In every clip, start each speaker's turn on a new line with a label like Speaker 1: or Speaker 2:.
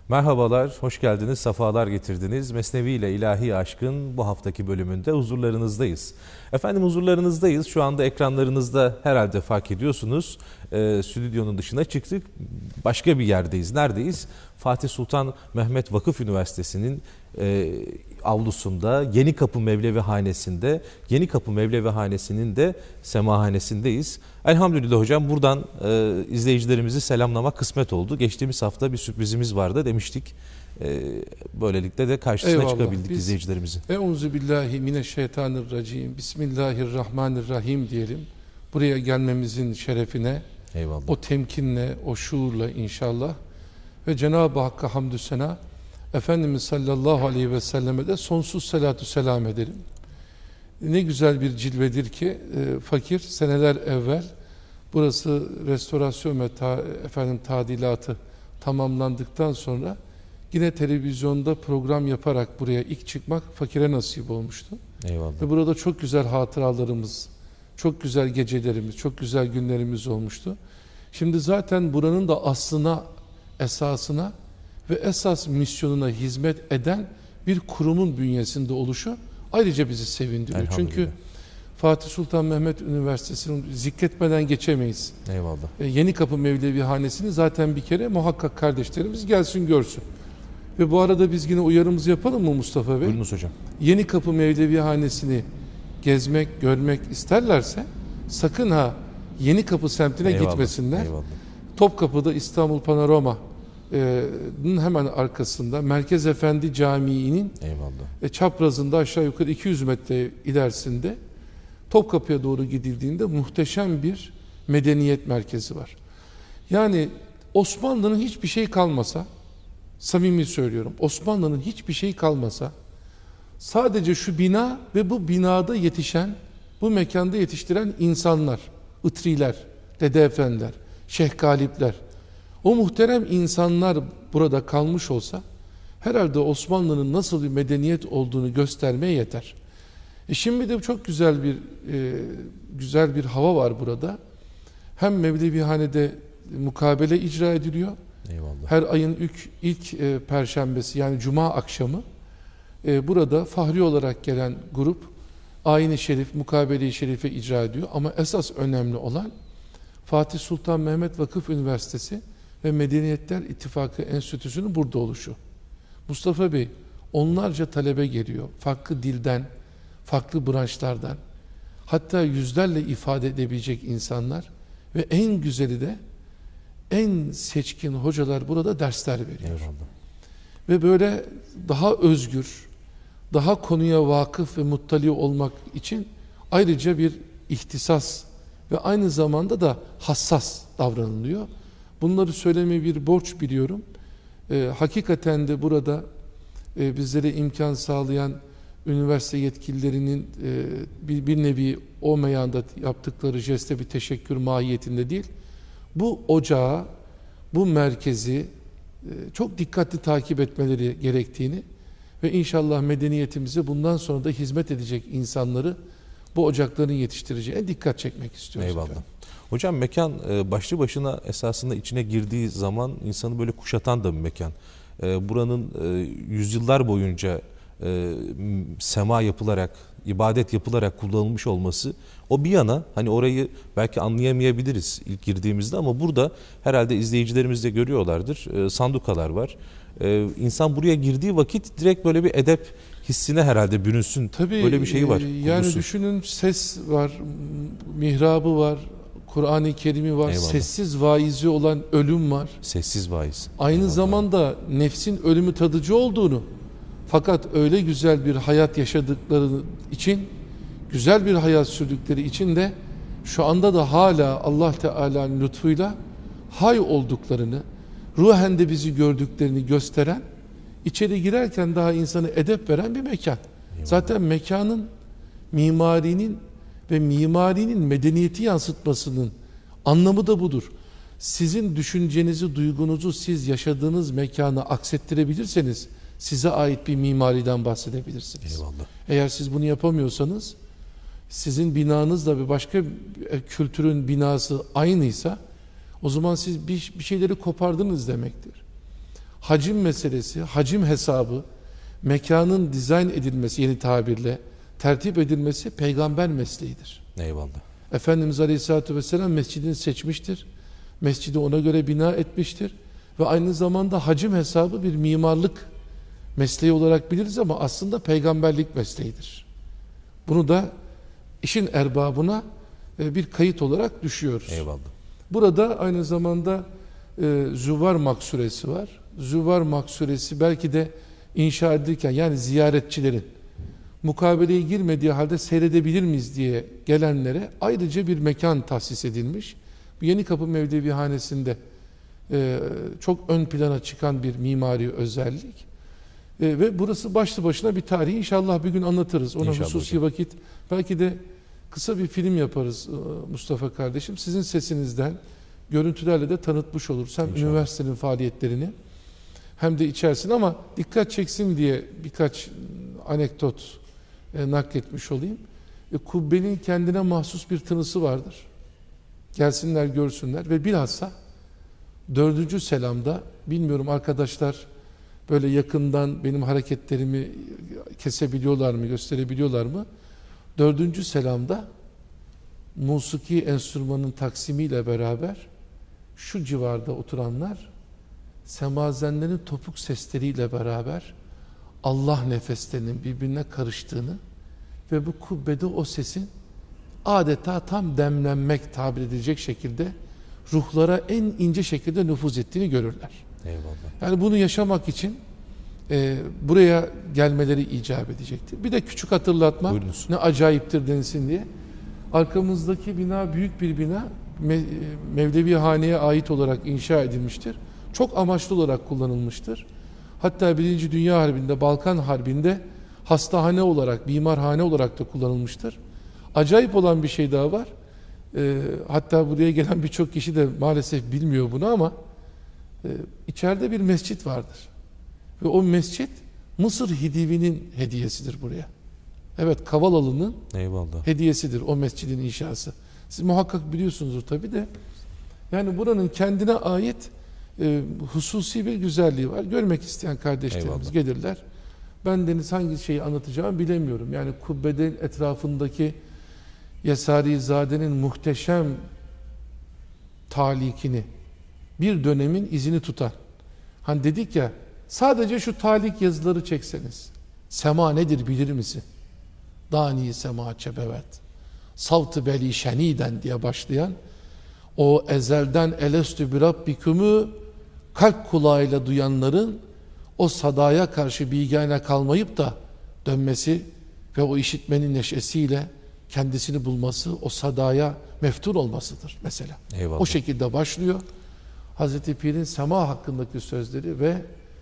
Speaker 1: Merhabalar, hoş geldiniz, sefalar getirdiniz. Mesnevi ile İlahi Aşk'ın bu haftaki bölümünde huzurlarınızdayız. Efendim huzurlarınızdayız. Şu anda ekranlarınızda herhalde fark ediyorsunuz. Stüdyonun dışına çıktık. Başka bir yerdeyiz. Neredeyiz? Fatih Sultan Mehmet Vakıf Üniversitesi'nin avlusunda Yenikapı Mevlevihanesi'nde, Yenikapı Mevlevihanesi'nin de semahanesindeyiz. Elhamdülillah hocam buradan izleyicilerimizi selamlamak kısmet oldu. Geçtiğimiz hafta bir sürprizimiz vardı demiştik. Böylelikle de karşısına çıkabildik izleyicilerimizin.
Speaker 2: Euzubillahimineşşeytanirracim. Bismillahirrahmanirrahim diyelim. Buraya gelmemizin şerefine,
Speaker 1: Eyvallah.
Speaker 2: o temkinle, o şuurla inşallah ve Cenab-ı Hakk'a hamdü sena, Efendimiz sallallahu aleyhi ve selleme de sonsuz salatu selam ederim. Ne güzel bir cilvedir ki fakir seneler evvel burası restorasyon ve tadilatı tamamlandıktan sonra yine televizyonda program yaparak buraya ilk çıkmak fakire nasip olmuştu.
Speaker 1: Eyvallah.
Speaker 2: Ve burada çok güzel hatıralarımız, çok güzel gecelerimiz, çok güzel günlerimiz olmuştu. Şimdi zaten buranın da aslına, esasına ve esas misyonuna hizmet eden bir kurumun bünyesinde oluşu ayrıca bizi sevindiriyor. Çünkü Fatih Sultan Mehmet Üniversitesi'nin zikretmeden geçemeyiz.
Speaker 1: Eyvallah.
Speaker 2: Yenikapı Mevlevihanesi'ni zaten bir kere muhakkak kardeşlerimiz gelsin görsün. Ve bu arada biz yine uyarımızı yapalım mı Mustafa Bey?
Speaker 1: Buyurunuz hocam.
Speaker 2: Yenikapı Mevlevihanesi'ni gezmek, görmek isterlerse sakın ha Yenikapı semtine gitmesinler.
Speaker 1: Eyvallah.
Speaker 2: Topkapı'da İstanbul Panorama hemen arkasında Merkez Efendi Camii'nin çaprazında aşağı yukarı 200 metre ilerisinde Topkapı'ya doğru gidildiğinde muhteşem bir medeniyet merkezi var. Yani Osmanlı'nın hiçbir şey kalmasa, samimi söylüyorum, Osmanlı'nın hiçbir şey kalmasa, sadece şu bina ve bu binada yetişen, bu mekanda yetiştiren insanlar, ıtriler, dede efendiler, Şeyh Galipler, o muhterem insanlar burada kalmış olsa herhalde Osmanlı'nın nasıl bir medeniyet olduğunu göstermeye yeter. Şimdi de çok güzel bir hava var burada. Hem Mevlevihane'de mukabele icra ediliyor.
Speaker 1: Eyvallah.
Speaker 2: Her ayın ilk perşembesi yani cuma akşamı burada fahri olarak gelen grup Ayin-i Şerif, Mukabele-i Şerife icra ediyor. Ama esas önemli olan Fatih Sultan Mehmet Vakıf Üniversitesi ve Medeniyetler İttifakı Enstitüsü'nün burada oluşu. Mustafa Bey, onlarca talebe geliyor. Farklı dilden, farklı branşlardan, hatta yüzlerle ifade edebilecek insanlar ve en güzeli de en seçkin hocalar burada dersler veriyor.
Speaker 1: Eyvallah.
Speaker 2: Ve böyle daha özgür, daha konuya vakıf ve muttali olmak için ayrıca bir ihtisas ve aynı zamanda da hassas davranılıyor. Bunları söylemeyi bir borç biliyorum. Hakikaten de burada bizlere imkan sağlayan üniversite yetkililerinin bir nevi o meyanda yaptıkları jeste bir teşekkür mahiyetinde değil. Bu ocağı, bu merkezi çok dikkatli takip etmeleri gerektiğini ve inşallah medeniyetimize bundan sonra da hizmet edecek insanları bu ocakların yetiştireceğine dikkat çekmek istiyoruz.
Speaker 1: Eyvallah.
Speaker 2: Efendim.
Speaker 1: Hocam mekan başlı başına esasında içine girdiği zaman insanı böyle kuşatan da bir mekan. Buranın yüzyıllar boyunca sema yapılarak, ibadet yapılarak kullanılmış olması o bir yana hani orayı belki anlayamayabiliriz ilk girdiğimizde ama burada herhalde izleyicilerimiz de görüyorlardır. Sandukalar var. İnsan buraya girdiği vakit direkt böyle bir edep hissine herhalde bürünsün.
Speaker 2: Tabii,
Speaker 1: böyle bir şeyi var.
Speaker 2: Yani düşünün, ses var, mihrabı var, Kur'an-ı Kerim'i var,
Speaker 1: Eyvallah.
Speaker 2: Sessiz vaizi olan ölüm var.
Speaker 1: Sessiz vaiz.
Speaker 2: Aynı
Speaker 1: Eyvallah.
Speaker 2: zamanda nefsin ölümü tadıcı olduğunu, fakat öyle güzel bir hayat yaşadıkları için, güzel bir hayat sürdükleri için de şu anda da hala Allah Teala'nın lütfuyla hay olduklarını, ruhen de bizi gördüklerini gösteren, içeri girerken daha insanı edep veren bir mekan.
Speaker 1: Eyvallah.
Speaker 2: Zaten mekanın, mimarinin ve mimarinin medeniyeti yansıtmasının anlamı da budur. Sizin düşüncenizi, duygunuzu siz yaşadığınız mekana aksettirebilirseniz size ait bir mimariden bahsedebilirsiniz.
Speaker 1: Eyvallah.
Speaker 2: Eğer siz bunu yapamıyorsanız, sizin binanızla bir başka kültürün binası aynıysa, o zaman siz bir şeyleri kopardınız demektir. hacim meselesi, hacim hesabı, mekanın dizayn edilmesi, yeni tabirle tertip edilmesi peygamber mesleğidir.
Speaker 1: Eyvallah.
Speaker 2: Efendimiz Aleyhisselatü Vesselam mescidini seçmiştir. Mescidi ona göre bina etmiştir. Ve aynı zamanda hacim hesabı bir mimarlık mesleği olarak biliriz ama aslında peygamberlik mesleğidir. Bunu da işin erbabına bir kayıt olarak düşüyoruz.
Speaker 1: Eyvallah.
Speaker 2: Burada aynı zamanda Züvar Maksuresi var. Züvar Maksuresi belki de inşa edilirken, yani ziyaretçilerin mukabeleye girmediği halde seyredebilir miyiz diye gelenlere ayrıca bir mekan tahsis edilmiş. Bu Yenikapı Mevlevihanesi'nde çok ön plana çıkan bir mimari özellik. Ve burası başlı başına bir tarih. İnşallah bir gün anlatırız. Ona
Speaker 1: İnşallah
Speaker 2: hususi
Speaker 1: hocam.
Speaker 2: vakit. Belki de kısa bir film yaparız Mustafa kardeşim. Sizin sesinizden, görüntülerle de tanıtmış oluruz. Hem
Speaker 1: İnşallah.
Speaker 2: üniversitenin faaliyetlerini hem de içerisinde, ama dikkat çeksin diye birkaç anekdot nakletmiş olayım. Kubbenin kendine mahsus bir tınısı vardır. Gelsinler görsünler ve bilhassa 4. selamda, bilmiyorum arkadaşlar böyle yakından benim hareketlerimi kesebiliyorlar mı, gösterebiliyorlar mı? 4. selamda musiki enstrümanın taksimiyle beraber şu civarda oturanlar semazenlerin topuk sesleriyle beraber Allah nefeslerinin birbirine karıştığını ve bu kubbede o sesin adeta tam demlenmek tabir edilecek şekilde ruhlara en ince şekilde nüfuz ettiğini görürler.
Speaker 1: Eyvallah.
Speaker 2: Yani bunu yaşamak için buraya gelmeleri icap edecektir. Bir de küçük hatırlatma,
Speaker 1: Buyurunuz.
Speaker 2: ne acayiptir denilsin diye. Arkamızdaki bina büyük bir bina, Mevlevihane'ye ait olarak inşa edilmiştir. Çok amaçlı olarak kullanılmıştır. Hatta 1. Dünya Harbi'nde, Balkan Harbi'nde hastahane olarak, bimarhane olarak da kullanılmıştır. Acayip olan bir şey daha var. Hatta buraya gelen birçok kişi de maalesef bilmiyor bunu ama içeride bir mescit vardır. Ve o mescit Mısır Hidivi'nin hediyesidir buraya. Evet, Kavalalı'nın
Speaker 1: Eyvallah.
Speaker 2: hediyesidir o mescidin inşası. Siz muhakkak biliyorsunuzdur tabi de. Yani buranın kendine ait hususi bir güzelliği var. Görmek isteyen kardeşlerimiz
Speaker 1: Eyvallah.
Speaker 2: gelirler. Ben deniz hangi şeyi anlatacağımı bilemiyorum. Yani kubbenin etrafındaki Yesarizade'nin muhteşem talikini, bir dönemin izini tutan. Hani dedik ya, sadece şu talik yazıları çekseniz, sema nedir bilir misin? Dani sema çebevet, savt-ı beli şeniden diye başlayan o ezelden elestü bi rabbikümü kalp kulağıyla duyanların o sadaya karşı bigane kalmayıp da dönmesi ve o işitmenin neşesiyle kendisini bulması, o sadaya meftun olmasıdır mesela.
Speaker 1: Eyvallah.
Speaker 2: O şekilde başlıyor. Hazreti Pir'in sema hakkındaki sözleri ve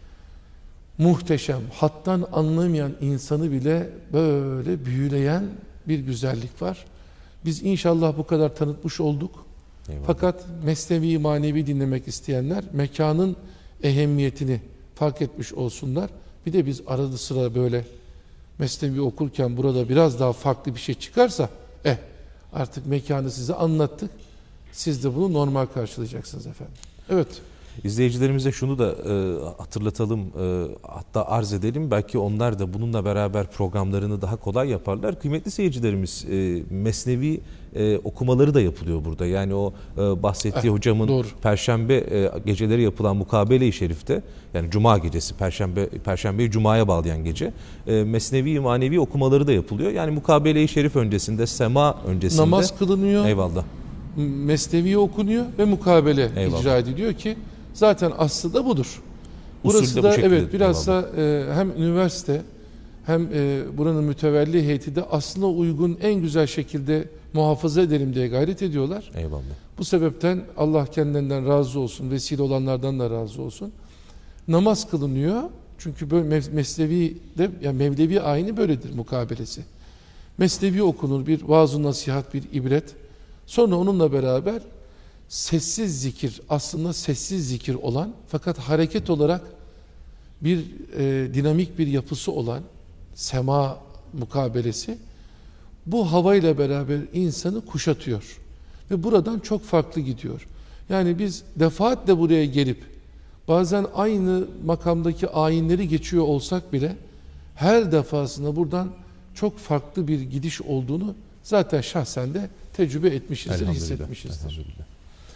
Speaker 2: muhteşem, hattan anlamayan insanı bile böyle büyüleyen bir güzellik var. Biz inşallah bu kadar tanıtmış olduk.
Speaker 1: Eyvallah.
Speaker 2: Fakat mesnevi manevi dinlemek isteyenler mekanın ehemmiyetini fark etmiş olsunlar. Bir de biz arada sıra böyle mesnevi okurken burada biraz daha farklı bir şey çıkarsa artık mekanı size anlattık. Siz de bunu normal karşılayacaksınız efendim. Evet.
Speaker 1: İzleyicilerimize şunu da hatırlatalım, hatta arz edelim. Belki onlar da bununla beraber programlarını daha kolay yaparlar. Kıymetli seyircilerimiz, mesnevi okumaları da yapılıyor burada. Yani o bahsettiği hocamın
Speaker 2: doğru.
Speaker 1: Perşembe geceleri yapılan Mukabele-i Şerif'te, yani Cuma gecesi, Perşembeyi Cuma'ya bağlayan gece, mesnevi manevi okumaları da yapılıyor. Yani Mukabele-i Şerif öncesinde, sema öncesinde
Speaker 2: Namaz kılınıyor.
Speaker 1: Eyvallah.
Speaker 2: Mesnevi okunuyor ve mukabele
Speaker 1: Eyvallah.
Speaker 2: icra ediliyor ki zaten aslı da budur.
Speaker 1: Usul
Speaker 2: Burası
Speaker 1: de bu
Speaker 2: da
Speaker 1: şekilde.
Speaker 2: evet biraz
Speaker 1: Eyvallah.
Speaker 2: da hem üniversite hem buranın mütevelli heyeti de aslına uygun en güzel şekilde muhafaza edelim diye gayret ediyorlar.
Speaker 1: Eyvallah.
Speaker 2: Bu sebepten Allah kendilerinden razı olsun, vesile olanlardan da razı olsun. Namaz kılınıyor. Çünkü böyle mesnevi de, yani Mevlevi ayini böyledir mukabelesi. Mesnevi okunur, bir vaaz-ı nasihat, bir ibret. Sonra onunla beraber sessiz zikir, aslında sessiz zikir olan fakat hareket olarak bir dinamik bir yapısı olan sema mukabelesi bu havayla beraber insanı kuşatıyor ve buradan çok farklı gidiyor. Yani biz defaatle buraya gelip bazen aynı makamdaki ayinleri geçiyor olsak bile her defasında buradan çok farklı bir gidiş olduğunu zaten şahsen de tecrübe etmişizdir, hissetmişizdir.
Speaker 1: Elhamdülillah.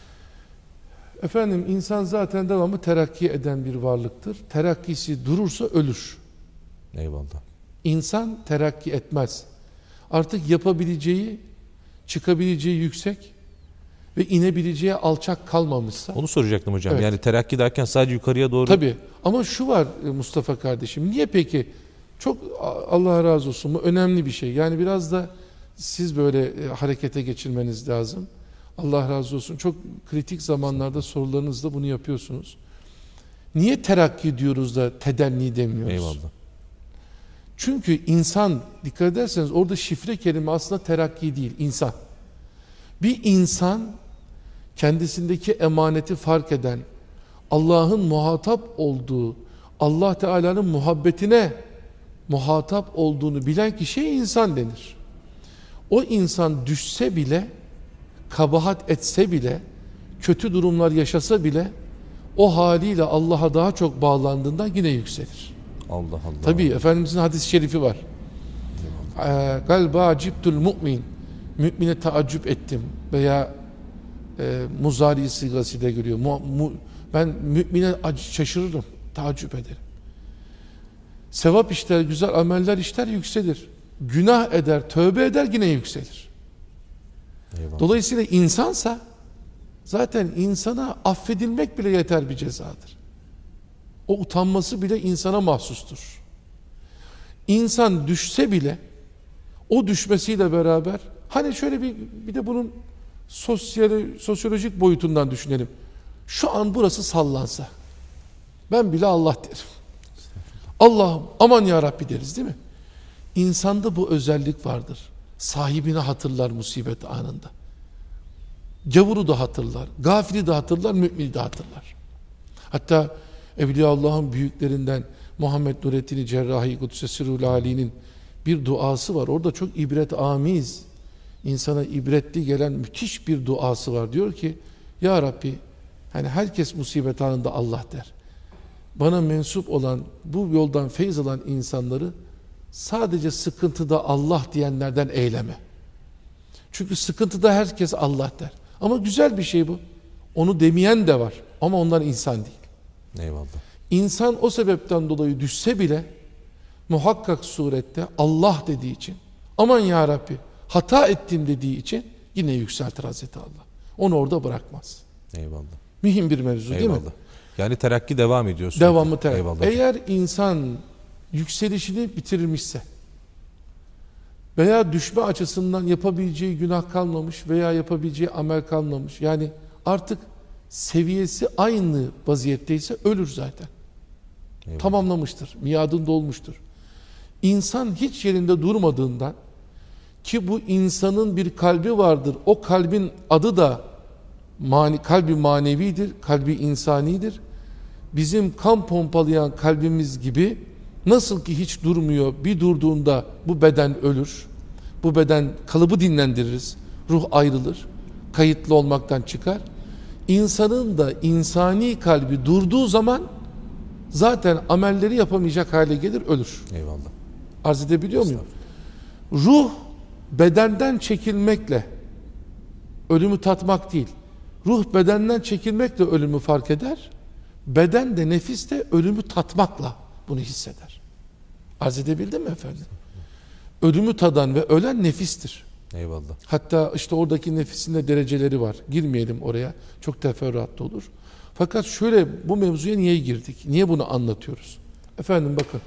Speaker 2: Efendim, insan zaten devamlı terakki eden bir varlıktır. Terakkisi durursa ölür.
Speaker 1: Eyvallah.
Speaker 2: İnsan terakki etmez. Artık yapabileceği, çıkabileceği yüksek ve inebileceği alçak kalmamışsa.
Speaker 1: Onu soracaktım hocam.
Speaker 2: Evet.
Speaker 1: Yani terakki derken sadece yukarıya doğru.
Speaker 2: Tabii. Ama şu var Mustafa kardeşim. Niye peki? Çok, Allah razı olsun, bu önemli bir şey. Yani biraz da siz böyle harekete geçirmeniz lazım. Allah razı olsun. Çok kritik zamanlarda sorularınızda bunu yapıyorsunuz. Niye terakki diyoruz da tedenni demiyoruz?
Speaker 1: Eyvallah.
Speaker 2: Çünkü insan, dikkat ederseniz orada şifre kelime aslında terakki değil, insan. Bir insan kendisindeki emaneti fark eden, Allah'ın muhatap olduğu, Allah Teala'nın muhabbetine muhatap olduğunu bilen kişiye insan denir. O insan düşse bile, kabahat etse bile, kötü durumlar yaşasa bile o haliyle Allah'a daha çok bağlandığında yine yükselir.
Speaker 1: Allah Allah.
Speaker 2: Tabii Efendimizin hadis-i şerifi var. Galiba ciptul mu'min, mümine taaccüp ettim veya muzari sigasıyla geliyor. Ben mümine şaşırırım, taaccüp ederim. Sevap işler, güzel ameller işler, yükselir. Günah eder, tövbe eder, yine yükselir.
Speaker 1: Eyvallah.
Speaker 2: Dolayısıyla insansa zaten insana affedilmek bile yeter bir cezadır. O utanması bile insana mahsustur. İnsan düşse bile o düşmesiyle beraber, hani şöyle bir de bunun sosyolojik boyutundan düşünelim. Şu an burası sallansa ben bile Allah derim. Allah'ım aman ya Rabbi deriz, değil mi? İnsanda bu özellik vardır. Sahibini hatırlar musibet anında. Gavuru da hatırlar, gafili de hatırlar, mümini de hatırlar. Hatta Evliyaullah'ın büyüklerinden Muhammed Nurettin Cerrahi Kudüs'e Sirrul Ali'nin bir duası var. Orada çok ibret-amiz, insana ibretli gelen müthiş bir duası var. Diyor ki, Ya Rabbi, hani herkes musibet anında Allah der. Bana mensup olan, bu yoldan feyz alan insanları sadece sıkıntıda Allah diyenlerden eyleme. Çünkü sıkıntıda herkes Allah der. Ama güzel bir şey bu. Onu demeyen de var. Ama onlar insan değil.
Speaker 1: Eyvallah.
Speaker 2: İnsan o sebepten dolayı düşse bile muhakkak surette Allah dediği için, aman ya Rabbi hata ettim dediği için yine yükseltir Hazreti Allah. Onu orada bırakmaz.
Speaker 1: Eyvallah.
Speaker 2: Mühim bir mevzu, değil mi?
Speaker 1: Eyvallah. Yani terakki devam ediyor.
Speaker 2: Devamlı terakki.
Speaker 1: Eyvallah.
Speaker 2: Eğer insan yükselişini bitirmişse veya düşme açısından yapabileceği günah kalmamış veya yapabileceği amel kalmamış, yani artık seviyesi aynı vaziyetteyse ölür zaten.
Speaker 1: Eyvallah.
Speaker 2: Tamamlamıştır. Miadında olmuştur. İnsan hiç yerinde durmadığından, ki bu insanın bir kalbi vardır. O kalbin adı da kalbi manevidir, kalbi insanidir. Bizim kan pompalayan kalbimiz gibi, nasıl ki hiç durmuyor, bir durduğunda bu beden ölür. Bu beden kalıbı dinlendiririz. Ruh ayrılır. Kayıtlı olmaktan çıkar. İnsanın da insani kalbi durduğu zaman zaten amelleri yapamayacak hale gelir, ölür.
Speaker 1: Eyvallah.
Speaker 2: Arz edebiliyor muyum? Ruh bedenden çekilmekle ölümü tatmak değil. Ruh bedenden çekilmekle ölümü fark eder. Beden de, nefis de ölümü tatmakla bunu hisseder. Arz edebildim mi efendim? Ölümü tadan ve ölen nefistir.
Speaker 1: Eyvallah.
Speaker 2: Hatta işte oradaki nefisin de dereceleri var. Girmeyelim oraya. Çok teferruatlı olur. Fakat şöyle, bu mevzuya niye girdik? Niye bunu anlatıyoruz? Efendim bakın.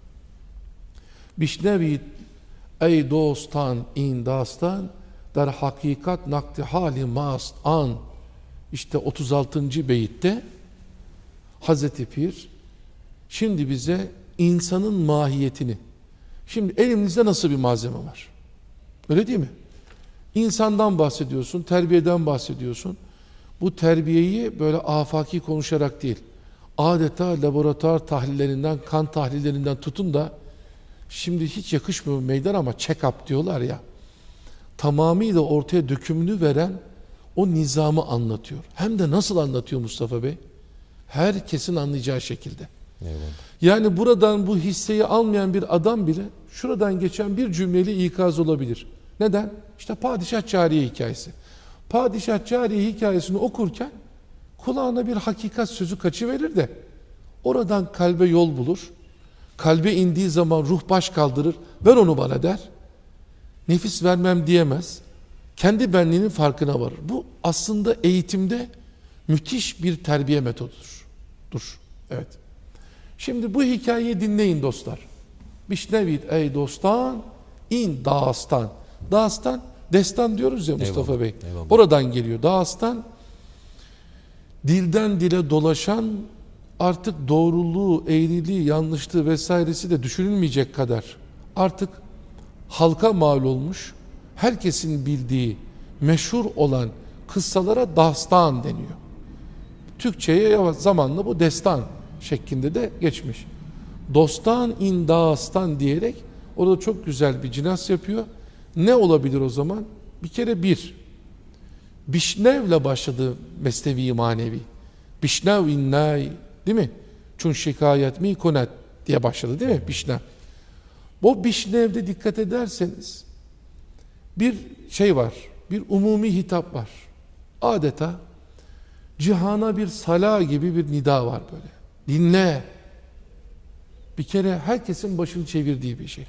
Speaker 2: Bişnevit ey dostan in dastan der hakikat nakti hali mast an. İşte 36. beyitte Hazreti Pir şimdi bize insanın mahiyetini, şimdi elimizde nasıl bir malzeme var? Öyle değil mi? İnsandan bahsediyorsun, terbiyeden bahsediyorsun. Bu terbiyeyi böyle afaki konuşarak değil, adeta laboratuvar tahlillerinden, kan tahlillerinden tutun da, şimdi hiç yakışmıyor meydan ama check-up diyorlar ya, tamamıyla ortaya dökümünü veren o nizamı anlatıyor. Hem de nasıl anlatıyor Mustafa Bey? Herkesin anlayacağı şekilde.
Speaker 1: Eyvallah.
Speaker 2: Yani buradan bu hisseyi almayan bir adam bile şuradan geçen bir cümleyle ikaz olabilir. Neden? İşte Padişah Cariye hikayesi. Padişah Cariye hikayesini okurken kulağına bir hakikat sözü kaçıverir de oradan kalbe yol bulur. Kalbe indiği zaman ruh baş kaldırır. Ver onu bana der. Nefis vermem diyemez. Kendi benliğinin farkına varır. Bu aslında eğitimde müthiş bir terbiye metodudur. Evet. Şimdi bu hikayeyi dinleyin dostlar. Bişnevit ey dostan in dağıstan. Dağıstan, destan diyoruz ya Mustafa
Speaker 1: Eyvallah,
Speaker 2: Bey.
Speaker 1: eyvallah.
Speaker 2: Oradan geliyor. Dağıstan dilden dile dolaşan, artık doğruluğu, eğriliği, yanlışlığı vesairesi de düşünülmeyecek kadar artık halka mal olmuş, herkesin bildiği, meşhur olan kıssalara dastan deniyor. Türkçe'ye zamanla bu destan şeklinde de geçmiş. Dostan in dastan diyerek orada çok güzel bir cinas yapıyor. Ne olabilir o zaman? Bir kere Bişnev'le başladı Mesnevi manevi. Bişnev innay, değil mi? Çun şikayet mi konet diye başladı değil mi? Bişnev. Bu Bişnev'de dikkat ederseniz bir şey var. Bir umumi hitap var. Adeta cihana bir sala gibi bir nida var böyle. Dinle. Bir kere herkesin başını çevirdiği bir şey.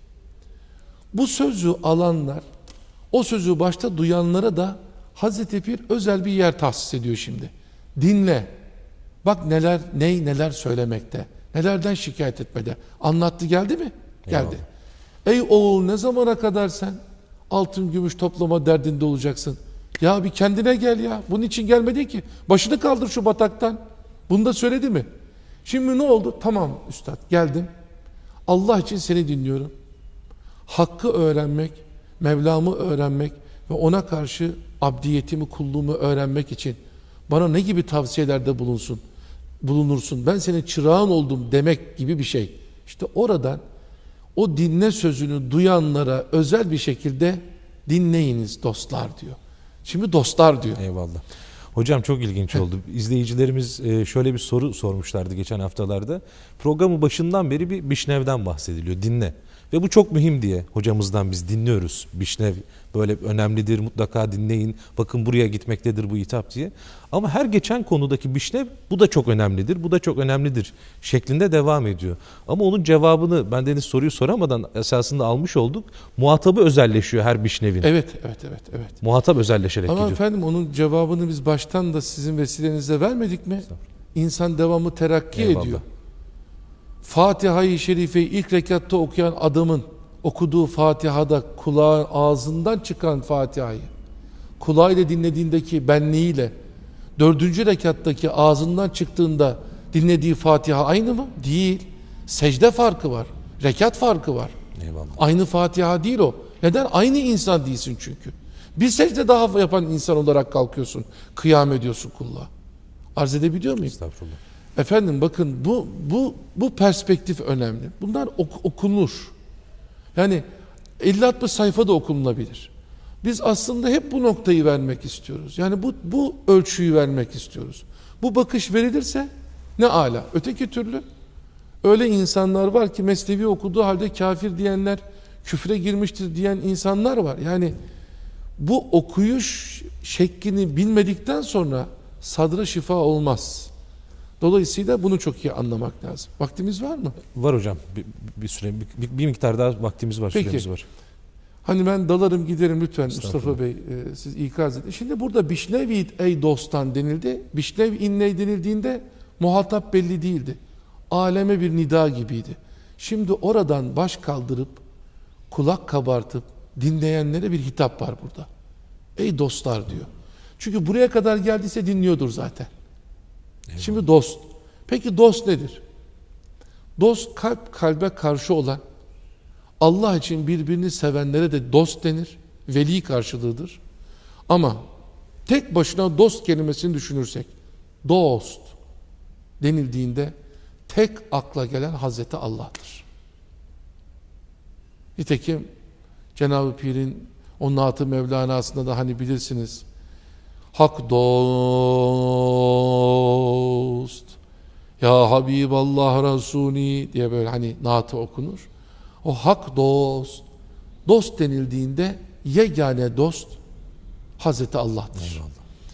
Speaker 2: Bu sözü alanlar, o sözü başta duyanlara da Hazreti Pir özel bir yer tahsis ediyor şimdi. Dinle. Bak neler söylemekte. Nelerden şikayet etmede. Anlattı, geldi mi? Geldi. Eyvallah. Ey oğul, ne zamana kadar sen altın gümüş toplama derdinde olacaksın? Ya bir kendine gel ya. Bunun için gelmedi ki. Başını kaldır şu bataktan. Bunu da söyledi mi? Şimdi ne oldu? Tamam üstad, geldim. Allah için seni dinliyorum. Hakkı öğrenmek, Mevlamı öğrenmek ve ona karşı abdiyetimi, kulluğumu öğrenmek için bana ne gibi tavsiyelerde bulunursun? Ben senin çırağın oldum demek gibi bir şey. İşte oradan o dinle sözünü duyanlara özel bir şekilde dinleyiniz dostlar diyor. Şimdi dostlar diyor.
Speaker 1: Eyvallah. Hocam çok ilginç oldu. İzleyicilerimiz şöyle bir soru sormuşlardı geçen haftalarda. Programın başından beri bir Bişnev'den bahsediliyor. Dinle. Ve bu çok mühim diye hocamızdan biz dinliyoruz. Bişnev böyle önemlidir, mutlaka dinleyin. Bakın buraya gitmektedir bu hitap diye. Ama her geçen konudaki Bişnev bu da çok önemlidir, bu da çok önemlidir şeklinde devam ediyor. Ama onun cevabını bendeniz soruyu soramadan esasında almış olduk. Muhatabı özelleşiyor her Bişnev'in.
Speaker 2: Evet.
Speaker 1: Muhatap özelleşerek
Speaker 2: Ama
Speaker 1: gidiyor.
Speaker 2: efendim onun cevabını biz baştan da sizin vesilenizle vermedik mi? İnsan devamı terakki ediyor. Fatiha-i Şerife'yi ilk rekatta okuyan adamın okuduğu Fatiha'da kulağın ağzından çıkan Fatiha'yı kulağıyla dinlediğindeki benliğiyle 4. rekattaki ağzından çıktığında dinlediği Fatiha aynı mı? Değil. Secde farkı var. Rekat farkı var.
Speaker 1: Eyvallah.
Speaker 2: Aynı Fatiha değil o. Neden? Aynı insan değilsin çünkü. Bir secde daha yapan insan olarak kalkıyorsun. Kıyam ediyorsun kulluğa. Arz edebiliyor muyum?
Speaker 1: Estağfurullah.
Speaker 2: Efendim bakın bu perspektif önemli. Bunlar okunur. Yani 50-60 sayfa da okunulabilir. Biz aslında hep bu noktayı vermek istiyoruz. Yani bu ölçüyü vermek istiyoruz. Bu bakış verilirse ne âlâ. Öteki türlü öyle insanlar var ki Mesnevi okuduğu halde kafir diyenler, küfre girmiştir diyen insanlar var. Yani bu okuyuş şeklini bilmedikten sonra sadra şifa olmaz. Dolayısıyla bunu çok iyi anlamak lazım. Vaktimiz var mı?
Speaker 1: Var hocam. Bir süre, bir miktar daha vaktimiz var,
Speaker 2: Peki.
Speaker 1: süremiz var.
Speaker 2: Hani ben dalarım giderim lütfen Mustafa Bey, siz ikaz edin. Şimdi burada Bişnevit ey dostan denildi. Bişnev inney denildiğinde muhatap belli değildi. Aleme bir nida gibiydi. Şimdi oradan baş kaldırıp kulak kabartıp dinleyenlere bir hitap var burada. Ey dostlar diyor. Çünkü buraya kadar geldiyse dinliyordur zaten. Eyvallah. Şimdi dost. Peki dost nedir? Dost kalp kalbe karşı olan, Allah için birbirini sevenlere de dost denir. Veli karşılığıdır. Ama tek başına dost kelimesini düşünürsek, dost denildiğinde tek akla gelen Hazreti Allah'tır. Nitekim Cenab-ı Pir'in o Naat-ı Mevlana'sında da hani bilirsiniz, hak dost Ya Habiballah Resulü diye böyle hani naatı okunur. O hak dost. Dost denildiğinde yegane dost Hazreti Allah'tır.
Speaker 1: Eyvallah.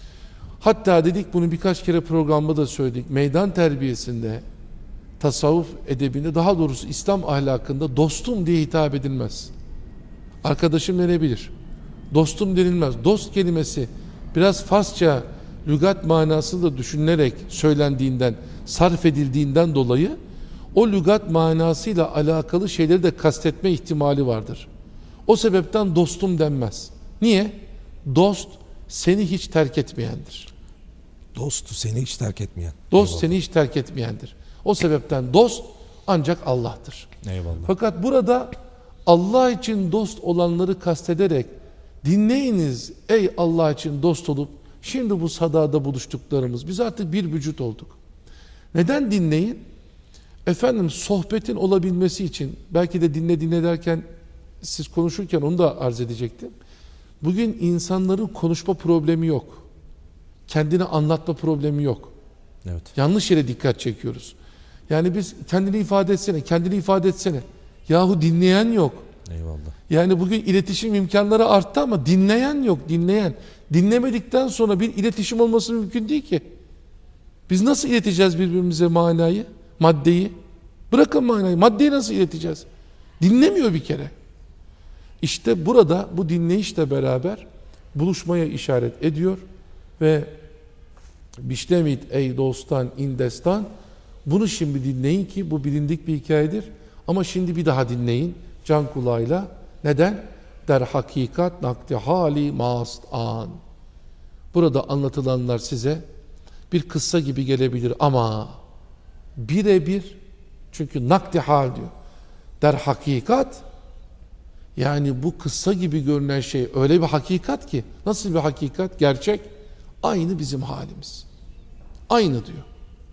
Speaker 2: Hatta dedik, bunu birkaç kere programda da söyledik. Meydan terbiyesinde, tasavvuf edebinde, daha doğrusu İslam ahlakında dostum diye hitap edilmez. Arkadaşım denebilir. Dostum denilmez. Dost kelimesi biraz Farsça lügat manasını da düşünülerek söylendiğinden, sarf edildiğinden dolayı o lügat manasıyla alakalı şeyleri de kastetme ihtimali vardır. O sebepten dostum denmez. Niye? Dost seni hiç terk etmeyendir.
Speaker 3: Dostu seni hiç terk etmeyen.
Speaker 2: Dost
Speaker 3: Eyvallah.
Speaker 2: seni hiç terk etmeyendir. O sebepten dost ancak Allah'tır.
Speaker 3: Eyvallah.
Speaker 2: Fakat burada Allah için dost olanları kastederek, dinleyiniz ey Allah için dost olup şimdi bu sadada buluştuklarımız, biz artık bir vücut olduk. Neden dinleyin? Efendim, sohbetin olabilmesi için, belki de dinle derken siz konuşurken onu da arz edecektim. Bugün insanların konuşma problemi yok. Kendini anlatma problemi yok.
Speaker 1: Evet.
Speaker 2: Yanlış yere dikkat çekiyoruz. Yani biz kendini ifade etsene, kendini ifade etsene. Yahu dinleyen yok.
Speaker 1: Eyvallah.
Speaker 2: Yani bugün iletişim imkanları arttı ama dinleyen yok, dinleyen. Dinlemedikten sonra bir iletişim olması mümkün değil ki. Biz nasıl ileteceğiz birbirimize manayı, maddeyi? Bırakın manayı, maddeyi nasıl ileteceğiz? Dinlemiyor bir kere. İşte burada bu dinleyişle beraber buluşmaya işaret ediyor ve bişlemit ey dostan indestan, bunu şimdi dinleyin ki bu bilindik bir hikayedir ama şimdi bir daha dinleyin can kulağıyla. Neden? Der hakikat nakdi hali mast an. Burada anlatılanlar size bir kıssa gibi gelebilir ama birebir, çünkü nakdi hal diyor. Der hakikat, yani bu kıssa gibi görünen şey öyle bir hakikat ki, nasıl bir hakikat? Gerçek, aynı bizim halimiz. Aynı diyor.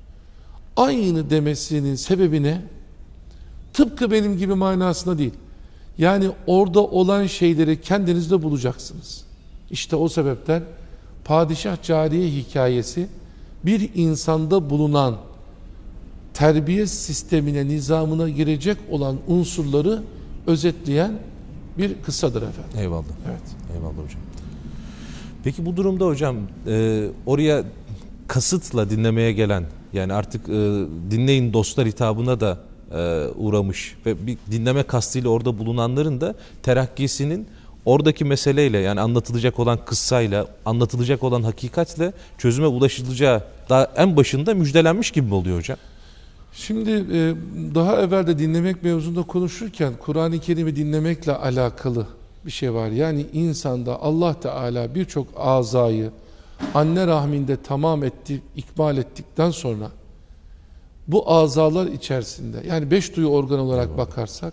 Speaker 2: Aynı demesinin sebebi ne? Tıpkı benim gibi manasında değil. Yani orada olan şeyleri kendinizde bulacaksınız. İşte o sebepten padişah cariye hikayesi bir insanda bulunan terbiye sistemine, nizamına girecek olan unsurları özetleyen bir kıssadır efendim.
Speaker 1: Eyvallah.
Speaker 2: Evet.
Speaker 1: Eyvallah hocam. Peki bu durumda hocam oraya kasıtla dinlemeye gelen, yani artık dinleyin dostlar hitabına da uğramış ve bir dinleme kastıyla orada bulunanların da terakkisinin oradaki meseleyle, yani anlatılacak olan kıssayla, anlatılacak olan hakikatle çözüme ulaşılacağı daha en başında müjdelenmiş gibi mi oluyor hocam?
Speaker 2: Şimdi daha evvel de dinlemek mevzunda konuşurken Kur'an-ı Kerim'i dinlemekle alakalı bir şey var. Yani insanda Allah Teala birçok azayı anne rahminde tamam etti, ikmal ettikten sonra bu azalar içerisinde, yani 5 duyu organ olarak bakarsak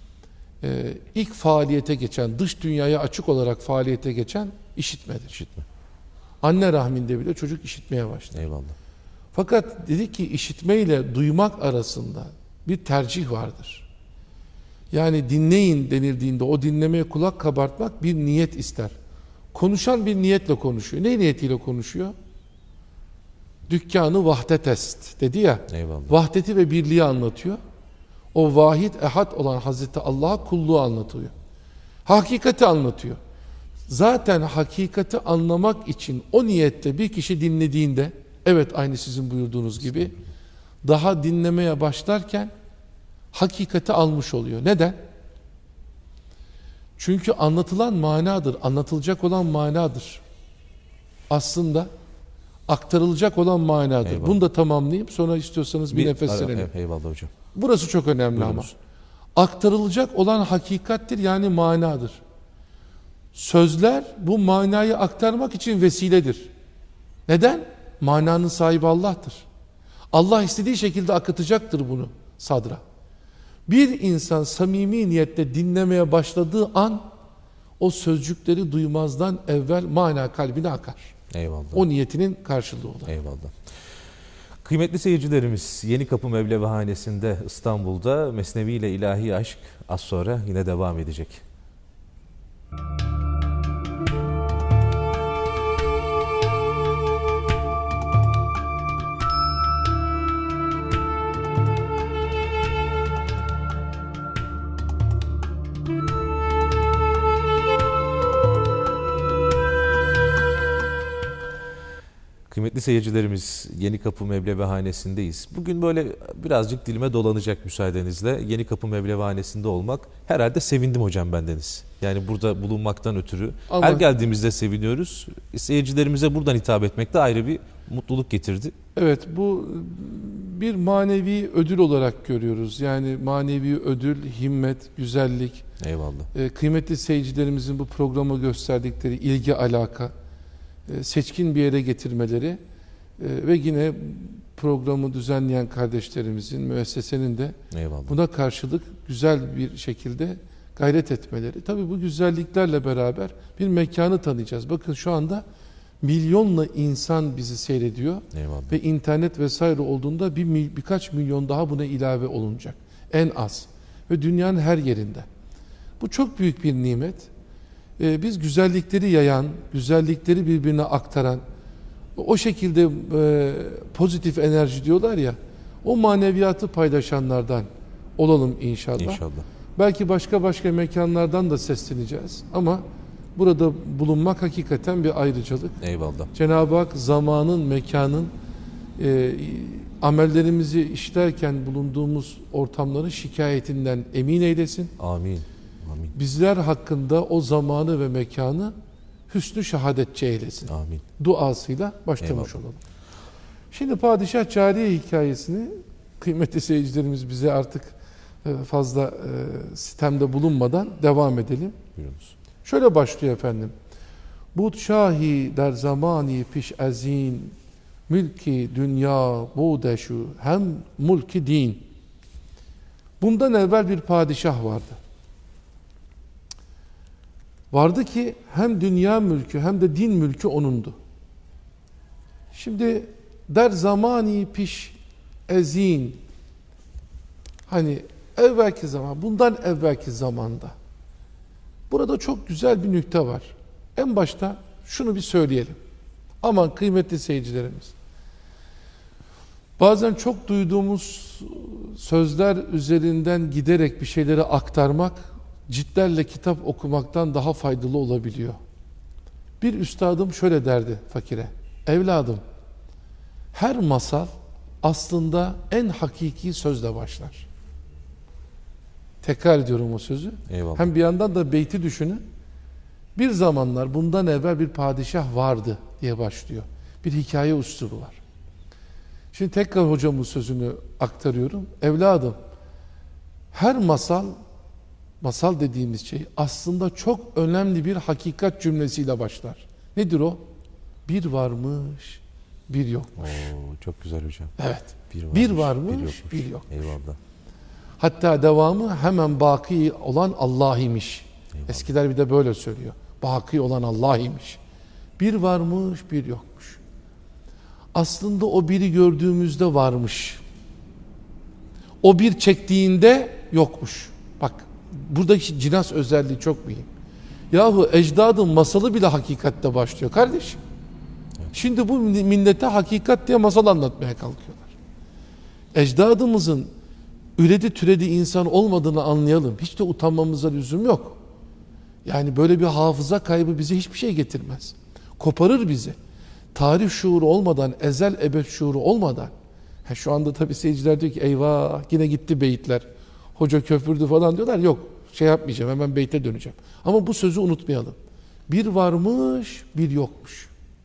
Speaker 2: ilk faaliyete geçen, dış dünyaya açık olarak faaliyete geçen işitmedir.
Speaker 1: İşitme.
Speaker 2: Anne rahminde bile çocuk işitmeye başlar.
Speaker 1: Eyvallah.
Speaker 2: Fakat dedi ki işitme ile duymak arasında bir tercih vardır. Yani dinleyin denildiğinde o dinlemeye kulak kabartmak bir niyet ister. Konuşan bir niyetle konuşuyor. Ne niyetiyle konuşuyor? Dükkanı vahdet est dedi ya.
Speaker 1: Eyvallah.
Speaker 2: Vahdeti ve birliği anlatıyor. O vahid ehad olan Hazreti Allah'a kulluğu anlatıyor. Hakikati anlatıyor. Zaten hakikati anlamak için o niyetle bir kişi dinlediğinde, evet aynı sizin buyurduğunuz gibi, daha dinlemeye başlarken hakikati almış oluyor. Neden? Çünkü anlatılan manadır, anlatılacak olan manadır. Aslında aktarılacak olan manadır.
Speaker 1: Eyvallah.
Speaker 2: Bunu da tamamlayayım, sonra istiyorsanız bir nefeslenelim.
Speaker 1: Eyvallah hocam.
Speaker 2: Burası çok önemli ama. Aktarılacak olan hakikattir, yani manadır. Sözler bu manayı aktarmak için vesiledir. Neden? Mananın sahibi Allah'tır. Allah istediği şekilde akıtacaktır bunu sadra. Bir insan samimi niyetle dinlemeye başladığı an o sözcükleri duymazdan evvel mana kalbine akar.
Speaker 1: Eyvallah.
Speaker 2: O niyetinin karşılığı olur.
Speaker 1: Eyvallah. Kıymetli seyircilerimiz, Yeni Kapı Mevlevihanesi'nde İstanbul'da Mesnevi ile İlahi Aşk az sonra yine devam edecek. Kıymetli seyircilerimiz, Yeni Kapı Mevlevihanesi'ndeyiz. Bugün böyle birazcık dilime dolanacak müsaadenizle. Yeni Kapı Mevlevihanesi'nde olmak, herhalde sevindim hocam bendeniz. Yani burada bulunmaktan ötürü
Speaker 2: Ama
Speaker 1: her geldiğimizde seviniyoruz. Seyircilerimize buradan hitap etmek de ayrı bir mutluluk getirdi.
Speaker 2: evet, bu bir manevi ödül olarak görüyoruz. Yani manevi ödül, himmet, güzellik.
Speaker 1: Eyvallah.
Speaker 2: Kıymetli seyircilerimizin bu programa gösterdikleri ilgi, alaka, seçkin bir yere getirmeleri ve yine programı düzenleyen kardeşlerimizin, müessesenin de
Speaker 1: Eyvallah.
Speaker 2: buna karşılık güzel bir şekilde gayret etmeleri. Tabii bu güzelliklerle beraber bir mekanı tanıyacağız. Bakın şu anda milyonla insan bizi seyrediyor.
Speaker 1: Eyvallah.
Speaker 2: Ve internet vesaire olduğunda birkaç milyon daha buna ilave olunacak. En az. Ve dünyanın her yerinde. Bu çok büyük bir nimet. Biz güzellikleri yayan, güzellikleri birbirine aktaran, o şekilde pozitif enerji diyorlar ya, o maneviyatı paylaşanlardan olalım inşallah.
Speaker 1: İnşallah.
Speaker 2: Belki başka mekanlardan da sesleneceğiz ama burada bulunmak hakikaten bir ayrıcalık.
Speaker 1: Eyvallah.
Speaker 2: Cenab-ı Hak zamanın, mekanın, amellerimizi işlerken bulunduğumuz ortamların şikayetinden emin eylesin.
Speaker 1: Amin. Amin.
Speaker 2: Bizler hakkında o zamanı ve mekanı hüsnü şehadetçi eylesin.
Speaker 1: Amin.
Speaker 2: Duasıyla başlamış
Speaker 1: Eyvallah.
Speaker 2: olalım. Şimdi Padişah Cariye hikayesini kıymetli seyircilerimiz bize artık fazla sitemde bulunmadan devam edelim.
Speaker 1: Buyurunuz.
Speaker 2: Şöyle başlıyor efendim. Bud şahi der zamani piş azin, mülki dünya budeşu hem mulki din. Bundan evvel bir padişah vardı. Vardı ki hem dünya mülkü hem de din mülkü onundu. Şimdi der zamani piş ezin, hani evvelki zaman, bundan evvelki zamanda. Burada çok güzel bir nükte var. En başta şunu bir söyleyelim. Aman kıymetli seyircilerimiz. Bazen çok duyduğumuz sözler üzerinden giderek bir şeyleri aktarmak, ciltlerle kitap okumaktan daha faydalı olabiliyor. Bir üstadım şöyle derdi fakire. Evladım, her masal aslında en hakiki sözle başlar. Tekrar ediyorum o sözü.
Speaker 1: Eyvallah.
Speaker 2: Hem bir yandan da beyti düşünün. Bir zamanlar bundan evvel bir padişah vardı diye başlıyor. Bir hikaye üslubu var. Şimdi tekrar hocamın sözünü aktarıyorum. Evladım, her masal dediğimiz şey aslında çok önemli bir hakikat cümlesiyle başlar. Nedir o? Bir varmış, bir yokmuş.
Speaker 1: Oo, çok güzel hocam.
Speaker 2: Evet.
Speaker 1: Bir
Speaker 2: varmış,
Speaker 1: yokmuş.
Speaker 2: bir yokmuş.
Speaker 1: Eyvallah.
Speaker 2: Hatta devamı hemen baki olan Allah imiş.
Speaker 1: Eyvallah.
Speaker 2: Eskiler bir de böyle söylüyor. Baki olan Allah imiş. Bir varmış, bir yokmuş. Aslında o biri gördüğümüzde varmış. O bir çektiğinde yokmuş. Bak, buradaki cinas özelliği çok mühim. Yahu ecdadın masalı bile hakikatte başlıyor kardeşim.
Speaker 1: Evet.
Speaker 2: Şimdi bu millete hakikat diye masal anlatmaya kalkıyorlar. Ecdadımızın üredi türedi insan olmadığını anlayalım. Hiç de utanmamıza lüzum yok. Yani böyle bir hafıza kaybı bize hiçbir şey getirmez. Koparır bizi. Tarih şuuru olmadan, ezel ebed şuuru olmadan. Şu anda tabii seyirciler diyor ki eyvah yine gitti beyitler. Hoca köpürdü falan diyorlar. Yok, şey yapmayacağım, hemen beyte döneceğim. Ama bu sözü unutmayalım. Bir varmış, bir yokmuş.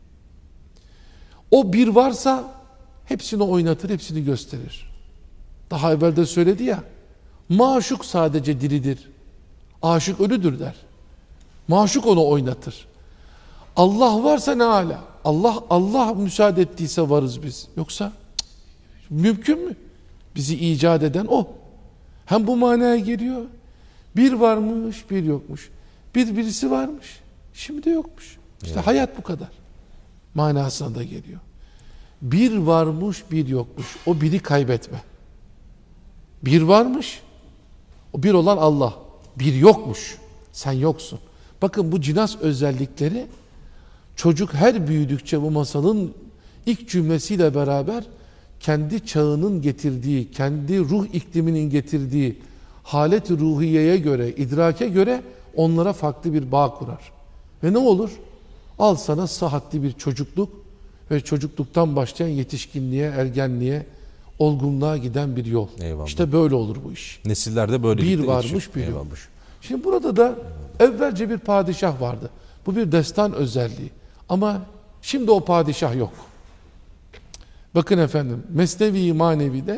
Speaker 2: O bir varsa hepsini oynatır, hepsini gösterir. Daha evvel de söyledi ya, maşuk sadece diridir, aşık ölüdür der. Maşuk onu oynatır. Allah varsa ne âlâ. Allah müsaade ettiyse varız biz. Yoksa mümkün mü? Bizi icat eden o. Hem bu manaya geliyor. Bir varmış, bir yokmuş. Birisi varmış, şimdi yokmuş. İşte
Speaker 1: Evet.
Speaker 2: hayat bu kadar. Manasına da geliyor. Bir varmış, bir yokmuş. O biri kaybetme. Bir varmış, o bir olan Allah. Bir yokmuş, sen yoksun. Bakın bu cinas özellikleri çocuk her büyüdükçe bu masalın ilk cümlesiyle beraber kendi çağının getirdiği, kendi ruh ikliminin getirdiği halet-i ruhiyeye göre, idrake göre onlara farklı bir bağ kurar. Ve ne olur? Al sana sıhhatli bir çocukluk ve çocukluktan başlayan yetişkinliğe, ergenliğe, olgunluğa giden bir yol.
Speaker 1: Eyvallah.
Speaker 2: İşte böyle olur bu iş.
Speaker 1: Nesillerde böyle
Speaker 2: Bir varmış, bir yokmuş. Şimdi burada da evvelce bir padişah vardı. Bu bir destan özelliği. Ama şimdi o padişah yok. Bakın efendim, Mesnevi-i Manevi'de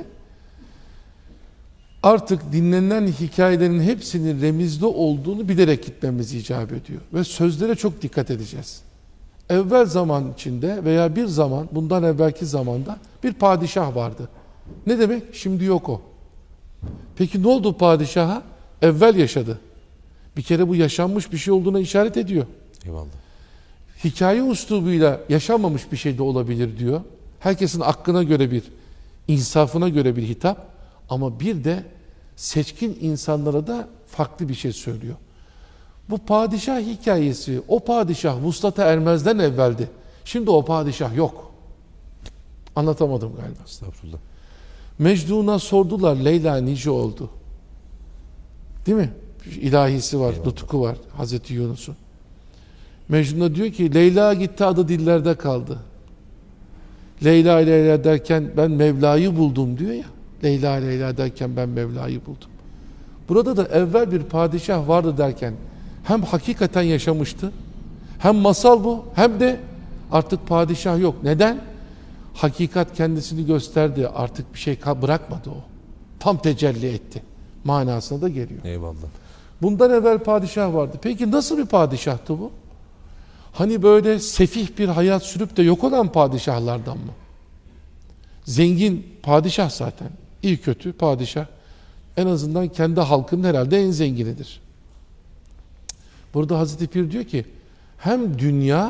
Speaker 2: artık dinlenen hikayelerin hepsinin remizde olduğunu bilerek gitmemiz icap ediyor. Ve sözlere çok dikkat edeceğiz. Evvel zaman içinde veya bir zaman, bundan evvelki zamanda bir padişah vardı. Ne demek? Şimdi yok o. Peki ne oldu padişaha? Evvel yaşadı. Bir kere bu yaşanmış bir şey olduğuna işaret ediyor.
Speaker 1: Eyvallah.
Speaker 2: Hikaye üslubuyla yaşanmamış bir şey de olabilir diyor. Herkesin aklına göre bir, insafına göre bir hitap. Ama bir de seçkin insanlara da farklı bir şey söylüyor. Bu padişah hikayesi, o padişah vuslata ermezden evveldi. Şimdi o padişah yok. Anlatamadım galiba.
Speaker 1: Estağfurullah.
Speaker 2: Mecnun'a sordular, Leyla nice oldu? Değil mi? İlahisi var, nutuku var Hazreti Yunus'un. Mecnun'a diyor ki, Leyla gitti adı dillerde kaldı. Leyla Leyla derken ben Mevla'yı buldum diyor ya. Leyla Leyla derken ben Mevla'yı buldum. Burada da evvel bir padişah vardı derken hem hakikaten yaşamıştı, hem masal bu, hem de artık padişah yok. Neden? Hakikat kendisini gösterdi, artık bir şey bırakmadı o. Tam tecelli etti manasına da geliyor.
Speaker 1: Eyvallah.
Speaker 2: Bundan evvel padişah vardı. Peki nasıl bir padişahtı bu? Hani böyle sefih bir hayat sürüp de yok olan padişahlardan mı? Zengin padişah zaten. İyi kötü padişah. En azından kendi halkının herhalde en zenginidir. Burada Hazreti Pir diyor ki hem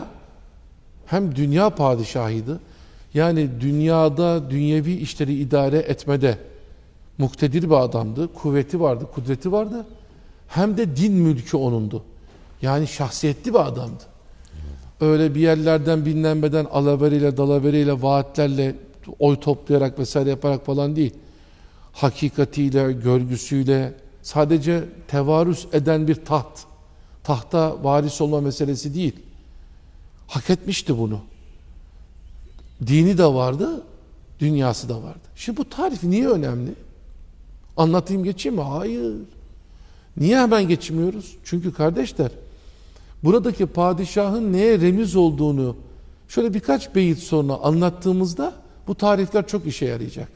Speaker 2: dünya padişahıydı. Yani dünyada dünyevi işleri idare etmede muktedir bir adamdı. Kuvveti vardı, kudreti vardı. Hem de din mülkü onundu. Yani şahsiyetli bir adamdı. Öyle bir yerlerden bilinmeden alaveriyle, dalaveriyle, vaatlerle oy toplayarak vesaire yaparak falan değil. Hakikatiyle, görgüsüyle, sadece tevarüs eden bir tahta varis olma meselesi değil. Hak etmişti bunu. Dini de vardı, dünyası da vardı. Şimdi bu tarif niye önemli? Anlatayım geçeyim mi? Hayır. Niye hemen geçmiyoruz? Çünkü kardeşler, buradaki padişahın neye remiz olduğunu şöyle birkaç beyit sonra anlattığımızda bu tarifler çok işe yarayacak.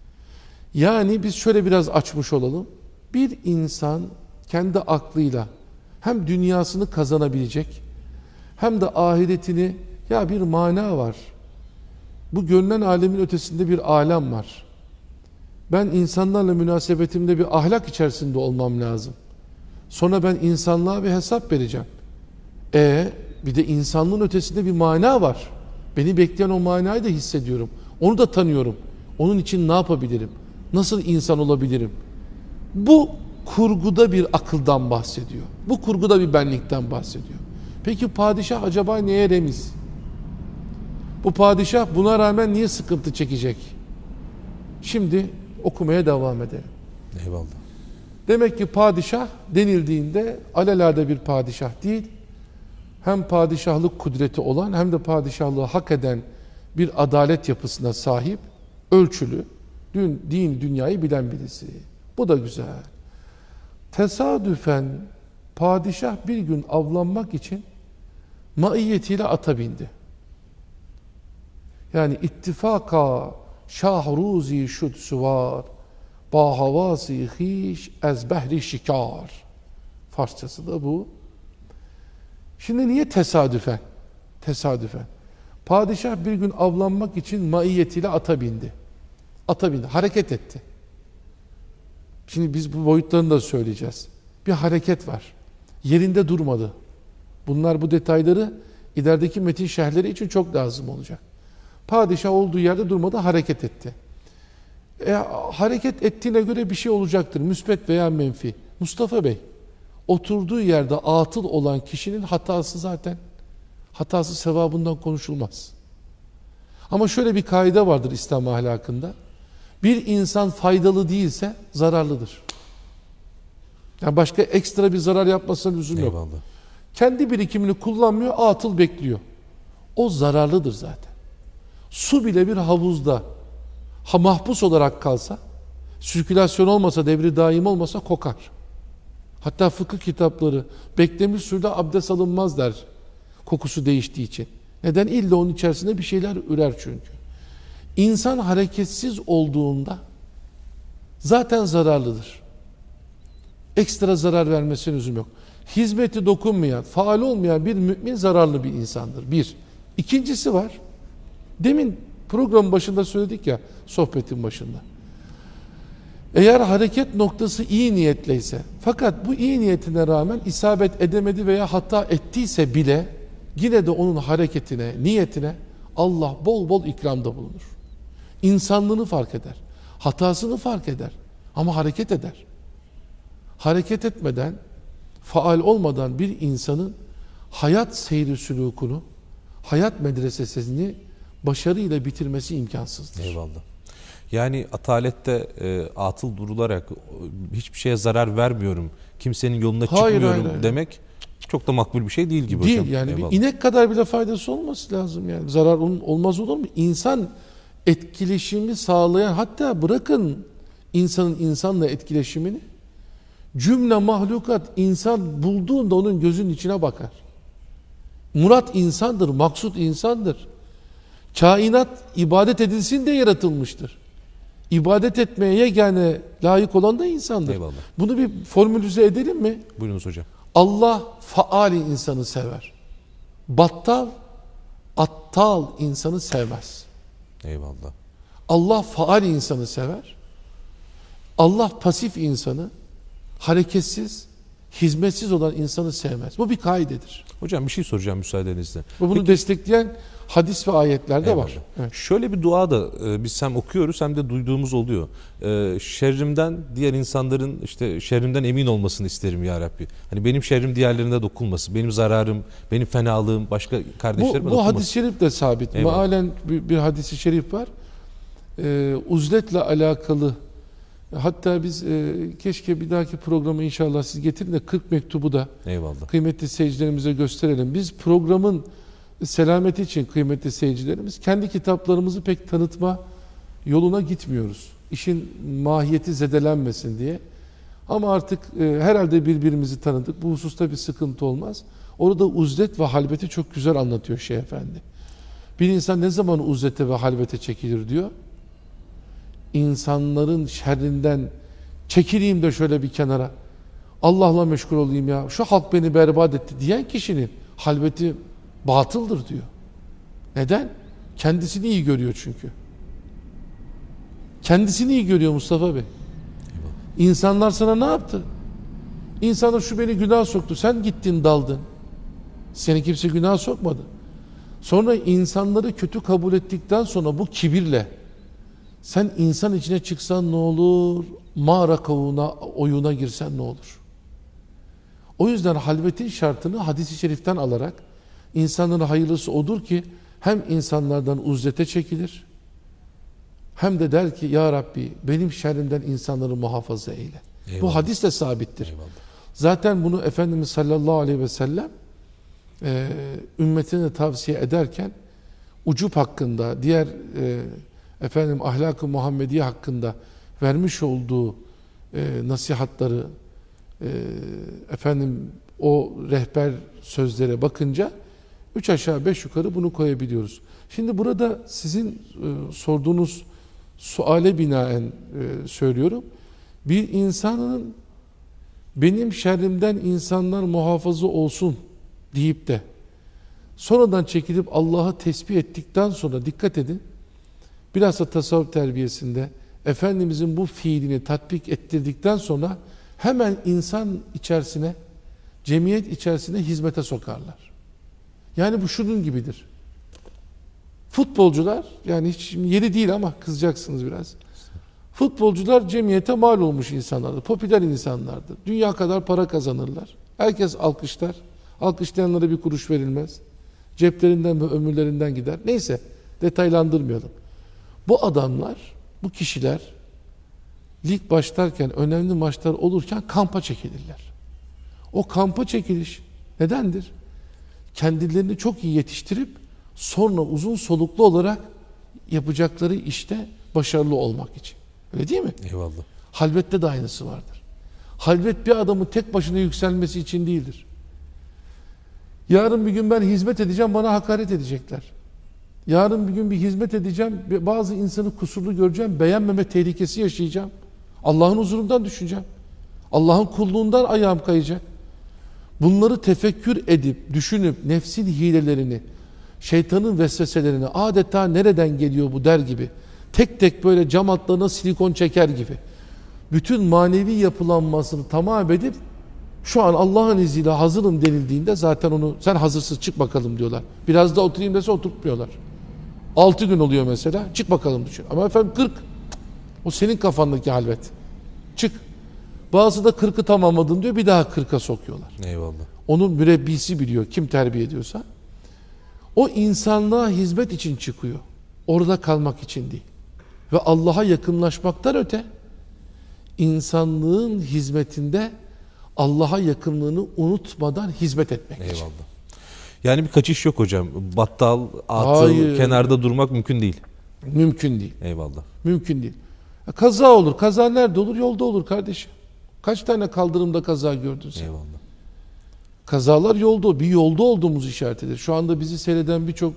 Speaker 2: Yani biz şöyle biraz açmış olalım. Bir insan kendi aklıyla hem dünyasını kazanabilecek hem de ahiretini, ya bir mana var. Bu görünen alemin ötesinde bir alem var. Ben insanlarla münasebetimde bir ahlak içerisinde olmam lazım. Sonra ben insanlığa bir hesap vereceğim. Bir de insanlığın ötesinde bir mana var. Beni bekleyen o manayı da hissediyorum. Onu da tanıyorum. Onun için ne yapabilirim? Nasıl insan olabilirim? Bu kurguda bir akıldan bahsediyor. Bu kurguda bir benlikten bahsediyor. Peki padişah acaba neye remiz? Bu padişah buna rağmen niye sıkıntı çekecek? Şimdi okumaya devam edelim.
Speaker 1: Eyvallah.
Speaker 2: Demek ki padişah denildiğinde alelade bir padişah değil, hem padişahlık kudreti olan hem de padişahlığı hak eden bir adalet yapısına sahip, ölçülü, din dünyayı bilen birisi. Bu da güzel. Tesadüfen padişah bir gün avlanmak için maiyetiyle ata bindi. Yani ittifaka şahruzi şud suvar bahavasi hiş ez behri şikar. Farsçası da bu. Şimdi niye tesadüfen? Tesadüfen. Padişah bir gün avlanmak için maiyetiyle ata bindi. Ata bindi. Hareket etti. Şimdi biz bu boyutlarını da söyleyeceğiz. Bir hareket var. Yerinde durmadı. Bu detayları ilerideki metin şerhleri için çok lazım olacak. Padişah olduğu yerde durmadı, hareket etti. Hareket ettiğine göre bir şey olacaktır. Müsbet veya menfi. Mustafa Bey, oturduğu yerde atıl olan kişinin hatası sevabından konuşulmaz. Ama şöyle bir kaide vardır İslam ahlakında. Bir insan faydalı değilse zararlıdır. Yani başka ekstra bir zarar yapmasına lüzum yok.
Speaker 1: Eyvallah.
Speaker 2: Kendi birikimini kullanmıyor, atıl bekliyor. O zararlıdır zaten. Su bile bir havuzda mahpus olarak kalsa, sirkülasyon olmasa, devri daim olmasa kokar. Hatta fıkıh kitapları beklemiş suyla abdest alınmaz der, kokusu değiştiği için. Neden? İlla onun içerisinde bir şeyler ürer çünkü. İnsan hareketsiz olduğunda zaten zararlıdır. Ekstra zarar vermesine lüzum yok. Hizmeti dokunmayan, faal olmayan bir mümin zararlı bir insandır. Bir. İkincisi var. Demin programın başında söyledik ya, sohbetin başında. Eğer hareket noktası iyi niyetliyse, fakat bu iyi niyetine rağmen isabet edemedi veya hata ettiyse bile, yine de onun hareketine, niyetine Allah bol bol ikramda bulunur. İnsanlığını fark eder. Hatasını fark eder. Ama hareket eder. Hareket etmeden, faal olmadan bir insanın hayat seyri sülûkunu, hayat medresesini başarıyla bitirmesi imkansızdır.
Speaker 1: Eyvallah. Yani atalette atıl durularak hiçbir şeye zarar vermiyorum, kimsenin yoluna çıkmıyorum demek çok da makbul bir şey değil gibi
Speaker 2: değil,
Speaker 1: hocam.
Speaker 2: Değil yani
Speaker 1: Eyvallah.
Speaker 2: bir inek kadar bile faydası olması lazım yani. Zarar olmaz olur mu? İnsan etkileşimi sağlayan, hatta bırakın insanın insanla etkileşimini, cümle mahlukat insan bulduğunda onun gözünün içine bakar. Murat insandır, maksut insandır. Kainat ibadet edilsin diye yaratılmıştır. İbadet etmeye yegane layık olan da insandır.
Speaker 1: Eyvallah.
Speaker 2: Bunu bir formülize edelim mi?
Speaker 1: Buyurunuz hocam.
Speaker 2: Allah faali insanı sever. Battal, attal insanı sevmez.
Speaker 1: Eyvallah.
Speaker 2: Allah faal insanı sever. Allah pasif insanı, hareketsiz, hizmetsiz olan insanı sevmez. Bu bir kaidedir.
Speaker 1: Hocam bir şey soracağım müsaadenizle.
Speaker 2: Ve bunu destekleyen hadis ve ayetler de var. Evet.
Speaker 1: Şöyle bir dua da biz hem okuyoruz hem de duyduğumuz oluyor. Şerrimden diğer insanların işte şerrimden emin olmasını isterim ya Rabbi. Hani benim şerrim diğerlerine dokunmasın. Benim zararım, benim fenalığım başka kardeşlerime dokunmasın.
Speaker 2: Bu hadis-i şerif de sabit.
Speaker 1: Eyvallah.
Speaker 2: Mealen bir hadis-i şerif var. Uzletle alakalı. Hatta biz keşke bir dahaki programı inşallah siz getirin de 40 mektubu da
Speaker 1: Eyvallah.
Speaker 2: kıymetli seyircilerimize gösterelim. Biz programın selameti için kıymetli seyircilerimiz kendi kitaplarımızı pek tanıtma yoluna gitmiyoruz. İşin mahiyeti zedelenmesin diye. Ama artık herhalde birbirimizi tanıdık. Bu hususta bir sıkıntı olmaz. Orada uzlet ve halveti çok güzel anlatıyor Şeyh Efendi. Bir insan ne zaman uzlete ve halvete çekilir diyor. İnsanların şerrinden çekileyim de şöyle bir kenara, Allah'la meşgul olayım ya, şu halk beni berbat etti diyen kişinin halveti batıldır diyor. Neden? Kendisini iyi görüyor çünkü. Kendisini iyi görüyor Mustafa Bey. İnsanlar sana ne yaptı? İnsanlar şu beni günah soktu, sen gittin daldın. Seni kimse günah sokmadı. Sonra insanları kötü kabul ettikten sonra bu kibirle sen insan içine çıksan ne olur? Mağara kavuğuna, oyuna girsen ne olur? O yüzden halvetin şartını hadis-i şeriften alarak insanların hayırlısı odur ki hem insanlardan uzlete çekilir hem de der ki ya Rabbi benim şerrimden insanları muhafaza eyle. Eyvallah. Bu hadis de sabittir. Eyvallah. Zaten bunu Efendimiz sallallahu aleyhi ve sellem ümmetine de tavsiye ederken ucup hakkında, diğer ahlak-ı Muhammediye hakkında vermiş olduğu nasihatları, o rehber sözlere bakınca 3 aşağı 5 yukarı bunu koyabiliyoruz. Şimdi burada sizin sorduğunuz suale binaen söylüyorum. Bir insanın benim şerrimden insanlar muhafaza olsun deyip de sonradan çekilip Allah'ı tesbih ettikten sonra dikkat edin. Bilhassa tasavvuf terbiyesinde Efendimizin bu fiilini tatbik ettirdikten sonra hemen insan içerisine, cemiyet içerisine hizmete sokarlar. Yani bu şunun gibidir. Futbolcular, yani hiç yeri değil ama kızacaksınız biraz. Futbolcular cemiyete mal olmuş insanlardır. Popüler insanlardır. Dünya kadar para kazanırlar. Herkes alkışlar. Alkışlayanlara bir kuruş verilmez. Ceplerinden ve ömürlerinden gider. Neyse, detaylandırmayalım. Bu adamlar, bu kişiler lig başlarken, önemli maçlar olurken kampa çekilirler. O kampa çekiliş nedendir? Kendilerini çok iyi yetiştirip sonra uzun soluklu olarak yapacakları işte başarılı olmak için. Öyle değil mi?
Speaker 1: Eyvallah.
Speaker 2: Halvette de aynısı vardır. Halvet bir adamın tek başına yükselmesi için değildir. Yarın bir gün ben hizmet edeceğim, bana hakaret edecekler. Yarın bir gün bir hizmet edeceğim, bazı insanı kusurlu göreceğim, beğenmeme tehlikesi yaşayacağım. Allah'ın huzurundan düşeceğim. Allah'ın kulluğundan ayağım kayacak. Bunları tefekkür edip, düşünüp, nefsin hilelerini, şeytanın vesveselerini adeta nereden geliyor bu der gibi, tek tek böyle cam altlarına silikon çeker gibi, bütün manevi yapılanmasını tamam edip, şu an Allah'ın izniyle hazırım denildiğinde zaten onu sen hazırsız çık bakalım diyorlar. Biraz da oturayım dese oturtmuyorlar. 6 gün oluyor mesela, çık bakalım düşün. Ama efendim 40, o senin kafandaki halvet. Çık. Bazı da 40'ı tamamladın diyor, bir daha 40'a sokuyorlar.
Speaker 1: Eyvallah.
Speaker 2: Onun mürebbisi biliyor, kim terbiye ediyorsa. O insanlığa hizmet için çıkıyor. Orada kalmak için değil. Ve Allah'a yakınlaşmaktan öte, insanlığın hizmetinde Allah'a yakınlığını unutmadan hizmet etmek için.
Speaker 1: Eyvallah. Yani bir kaçış yok hocam. Battal, atıl,
Speaker 2: Hayır.
Speaker 1: kenarda durmak mümkün değil.
Speaker 2: Mümkün değil.
Speaker 1: Eyvallah.
Speaker 2: Mümkün değil. Kaza olur. Kaza nerede olur? Yolda olur kardeşim. Kaç tane kaldırımda kaza gördün sen?
Speaker 1: Eyvallah.
Speaker 2: Kazalar yolda. Bir yolda olduğumuz işaret eder. Şu anda bizi seyreden birçok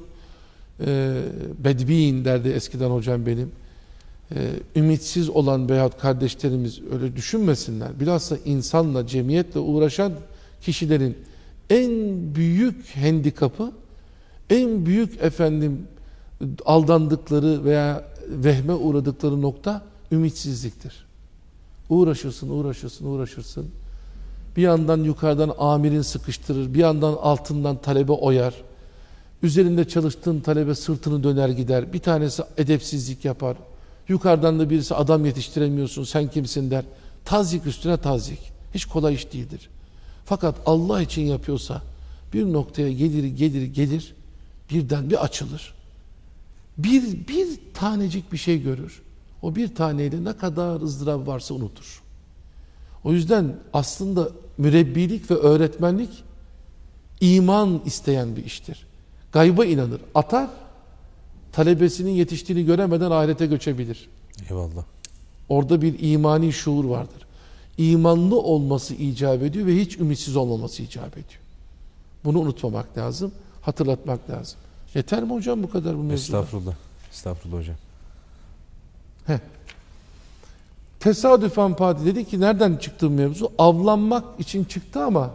Speaker 2: bedbin derdi eskiden hocam benim. Ümitsiz olan veyahut kardeşlerimiz öyle düşünmesinler. Bilhassa insanla, cemiyetle uğraşan kişilerin en büyük handikapı, en büyük aldandıkları veya vehme uğradıkları nokta ümitsizliktir. Uğraşırsın. Bir yandan yukarıdan amirin sıkıştırır, bir yandan altından talebe oyar. Üzerinde çalıştığın talebe sırtını döner gider. Bir tanesi edepsizlik yapar. Yukarıdan da birisi adam yetiştiremiyorsun, sen kimsin der. Tazyik üstüne tazyik. Hiç kolay iş değildir. Fakat Allah için yapıyorsa bir noktaya gelir, birden bir açılır. Bir tanecik bir şey görür. O bir taneyle ne kadar ızdırap varsa unutur. O yüzden aslında mürebbilik ve öğretmenlik iman isteyen bir iştir. Gayba inanır. Atar, talebesinin yetiştiğini göremeden ahirete göçebilir.
Speaker 1: Eyvallah.
Speaker 2: Orada bir imani şuur vardır. İmanlı olması icap ediyor ve hiç ümitsiz olmaması icap ediyor. Bunu unutmamak lazım, hatırlatmak lazım. Yeter mi hocam bu kadar bu mevzuda?
Speaker 1: Estağfurullah. Estağfurullah hocam.
Speaker 2: Tesadüfen Padi dedi ki nereden çıktı mevzu? Avlanmak için çıktı ama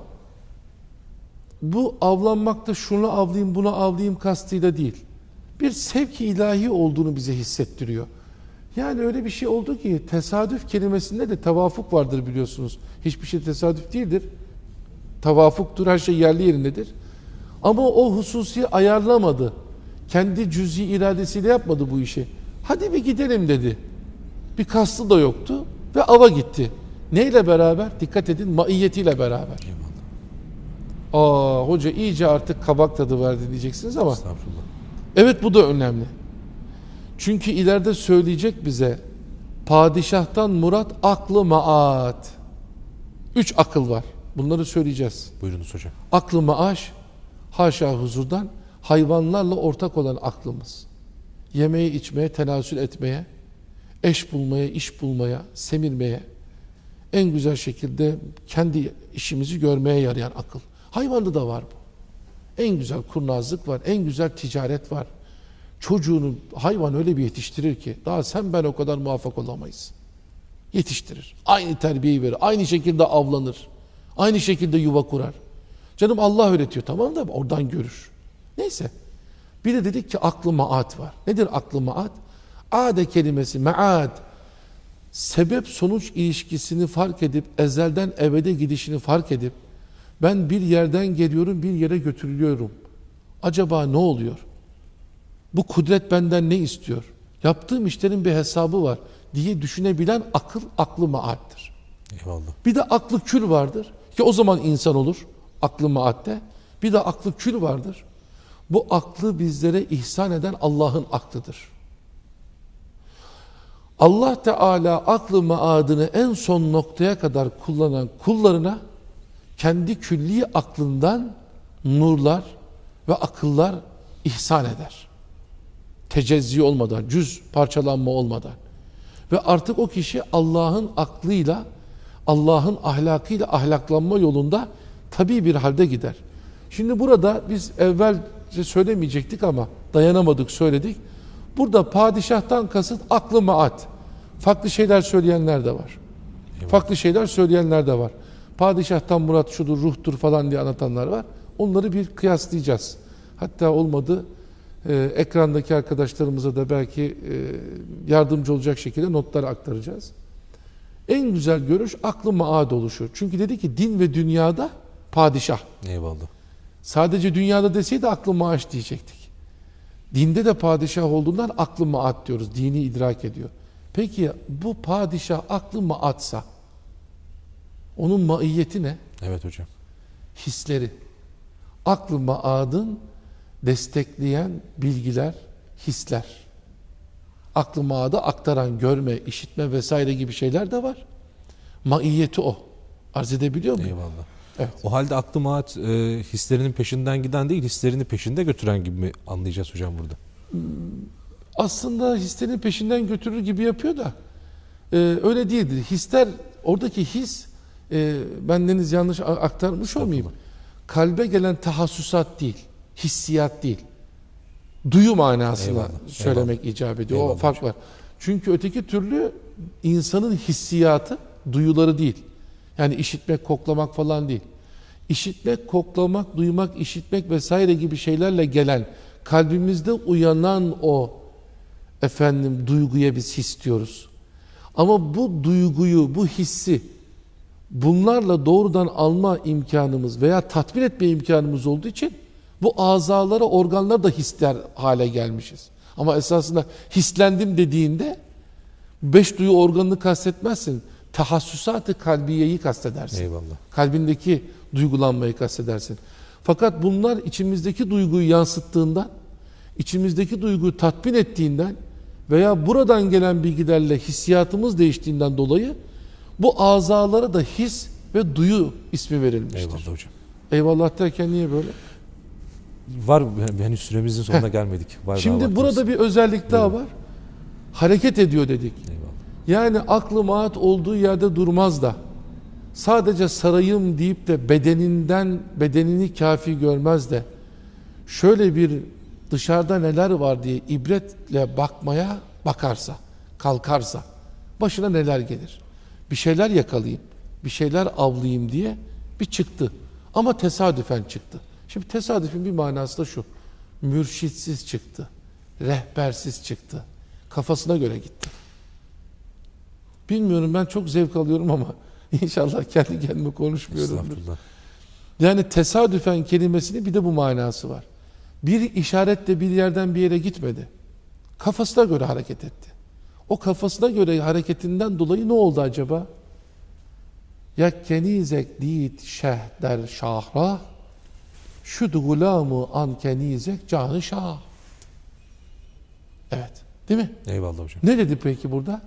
Speaker 2: bu avlanmakta şunu avlayayım bunu avlayayım kastıyla değil. Bir sevk-i ilahi olduğunu bize hissettiriyor. Yani öyle bir şey oldu ki tesadüf kelimesinde de tevafuk vardır biliyorsunuz. Hiçbir şey tesadüf değildir. Tevafuktur, her şey yerli yerindedir. Ama o hususi ayarlamadı. Kendi cüz'i iradesiyle yapmadı bu işi. Hadi bir gidelim dedi. Bir kastı da yoktu ve ava gitti. Neyle beraber? Dikkat edin, maiyetiyle beraber. Hoca iyice artık kabak tadı verdi diyeceksiniz ama.
Speaker 1: Estağfurullah.
Speaker 2: Evet, bu da önemli. Çünkü ileride söyleyecek bize padişahtan murat aklı maat. 3 akıl var. Bunları söyleyeceğiz.
Speaker 1: Buyurunuz hocam.
Speaker 2: Aklı maaş, haşa huzurdan hayvanlarla ortak olan aklımız. Yemeye, içmeye, tenasül etmeye, eş bulmaya, iş bulmaya, semirmeye, en güzel şekilde kendi işimizi görmeye yarayan akıl. Hayvanda da var bu. En güzel kurnazlık var, en güzel ticaret var. Çocuğunu hayvan öyle bir yetiştirir ki daha sen ben o kadar muvaffak olamayız. Yetiştirir. Aynı terbiyeyi verir. Aynı şekilde avlanır. Aynı şekilde yuva kurar. Canım Allah öğretiyor, tamam da oradan görür. Neyse. Bir de dedik ki aklı maat var. Nedir aklı maat? Ade kelimesi maat. Sebep sonuç ilişkisini fark edip ezelden ebede gidişini fark edip ben bir yerden geliyorum bir yere götürülüyorum. Acaba ne oluyor? Bu kudret benden ne istiyor? Yaptığım işlerin bir hesabı var diye düşünebilen akıl, aklı maattır.
Speaker 1: Eyvallah.
Speaker 2: Bir de aklı kül vardır ki o zaman insan olur aklı maatte. Bir de aklı kül vardır. Bu aklı bizlere ihsan eden Allah'ın aklıdır. Allah Teala aklı maadını en son noktaya kadar kullanan kullarına kendi külli aklından nurlar ve akıllar ihsan eder. tecezzi olmadan, cüz parçalanma olmadan. Ve artık o kişi Allah'ın aklıyla, Allah'ın ahlakıyla ahlaklanma yolunda tabii bir halde gider. Şimdi burada biz evvelce söylemeyecektik ama dayanamadık, söyledik. Burada padişahtan kasıt aklı maat. Farklı şeyler söyleyenler de var. Farklı şeyler söyleyenler de var. Padişahtan murat şudur, ruhtur falan diye anlatanlar var. Onları bir kıyaslayacağız. Hatta olmadı ekrandaki arkadaşlarımıza da belki yardımcı olacak şekilde notları aktaracağız. En güzel görüş aklı maad oluşu. Çünkü dedi ki din ve dünyada padişah.
Speaker 1: Eyvallah.
Speaker 2: Sadece dünyada deseydi aklı maaş diyecektik. Dinde de padişah olduğundan aklı maat diyoruz. Dini idrak ediyor. Peki bu padişah aklı maatsa onun maiyeti ne?
Speaker 1: Evet hocam.
Speaker 2: Hisleri. Aklı maadın destekleyen bilgiler, hisler. Aklı maada aktaran, görme, işitme vesaire gibi şeyler de var. Maiyeti o. Arz edebiliyor muyum?
Speaker 1: Eyvallah.
Speaker 2: Evet.
Speaker 1: O halde aklı maat hislerinin peşinden giden değil, hislerini peşinde götüren gibi mi anlayacağız hocam burada?
Speaker 2: Aslında hislerin peşinden götürür gibi yapıyor da öyle değildir. Hisler, oradaki his bendeniz yanlış aktarmış olmayayım. Kalbe gelen tahassüsat değil, hissiyat değil. Duyu manasına
Speaker 1: Eyvallah,
Speaker 2: söylemek icap ediyor.
Speaker 1: Eyvallah
Speaker 2: O fark var. Çünkü öteki türlü insanın hissiyatı duyuları değil. Yani işitmek, koklamak falan değil. İşitmek, koklamak, duymak, işitmek vesaire gibi şeylerle gelen, kalbimizde uyanan o duyguya biz his diyoruz. Ama bu duyguyu, bu hissi bunlarla doğrudan alma imkanımız veya tatmin etme imkanımız olduğu için bu azalara, organlara da hisler hale gelmişiz. Ama esasında hislendim dediğinde 5 duyu organını kastetmezsin. Tahassüsat-ı kalbiyeyi kastedersin.
Speaker 1: Eyvallah.
Speaker 2: Kalbindeki duygulanmayı kastedersin. Fakat bunlar içimizdeki duyguyu yansıttığından, içimizdeki duyguyu tatmin ettiğinden veya buradan gelen bilgilerle hissiyatımız değiştiğinden dolayı bu azalara da his ve duyu ismi verilmiştir.
Speaker 1: Eyvallah hocam.
Speaker 2: Eyvallah derken niye böyle?
Speaker 1: Var, henüz süremizin sonuna gelmedik. Var
Speaker 2: Şimdi burada bir özellik daha var. Hareket ediyor dedik.
Speaker 1: Eyvallah.
Speaker 2: Yani aklı maat olduğu yerde durmaz da sadece sarayım deyip de bedenini kafi görmez de şöyle bir dışarıda neler var diye ibretle bakarsa, kalkarsa başına neler gelir? Bir şeyler yakalayayım, bir şeyler avlayayım diye bir çıktı. Ama tesadüfen çıktı. Şimdi tesadüfün bir manası da şu. Mürşitsiz çıktı. Rehbersiz çıktı. Kafasına göre gitti. Bilmiyorum, ben çok zevk alıyorum ama inşallah kendi kendime konuşmuyorumdur.
Speaker 1: Estağfurullah.
Speaker 2: Yani tesadüfen kelimesinin bir de bu manası var. Bir işaretle bir yerden bir yere gitmedi. Kafasına göre hareket etti. O kafasına göre hareketinden dolayı ne oldu acaba? Ya kenizek dit şeh der şahra, şudu gulamı an kenizek canı şah. Evet. Değil mi?
Speaker 1: Eyvallah hocam.
Speaker 2: Ne dedi peki burada?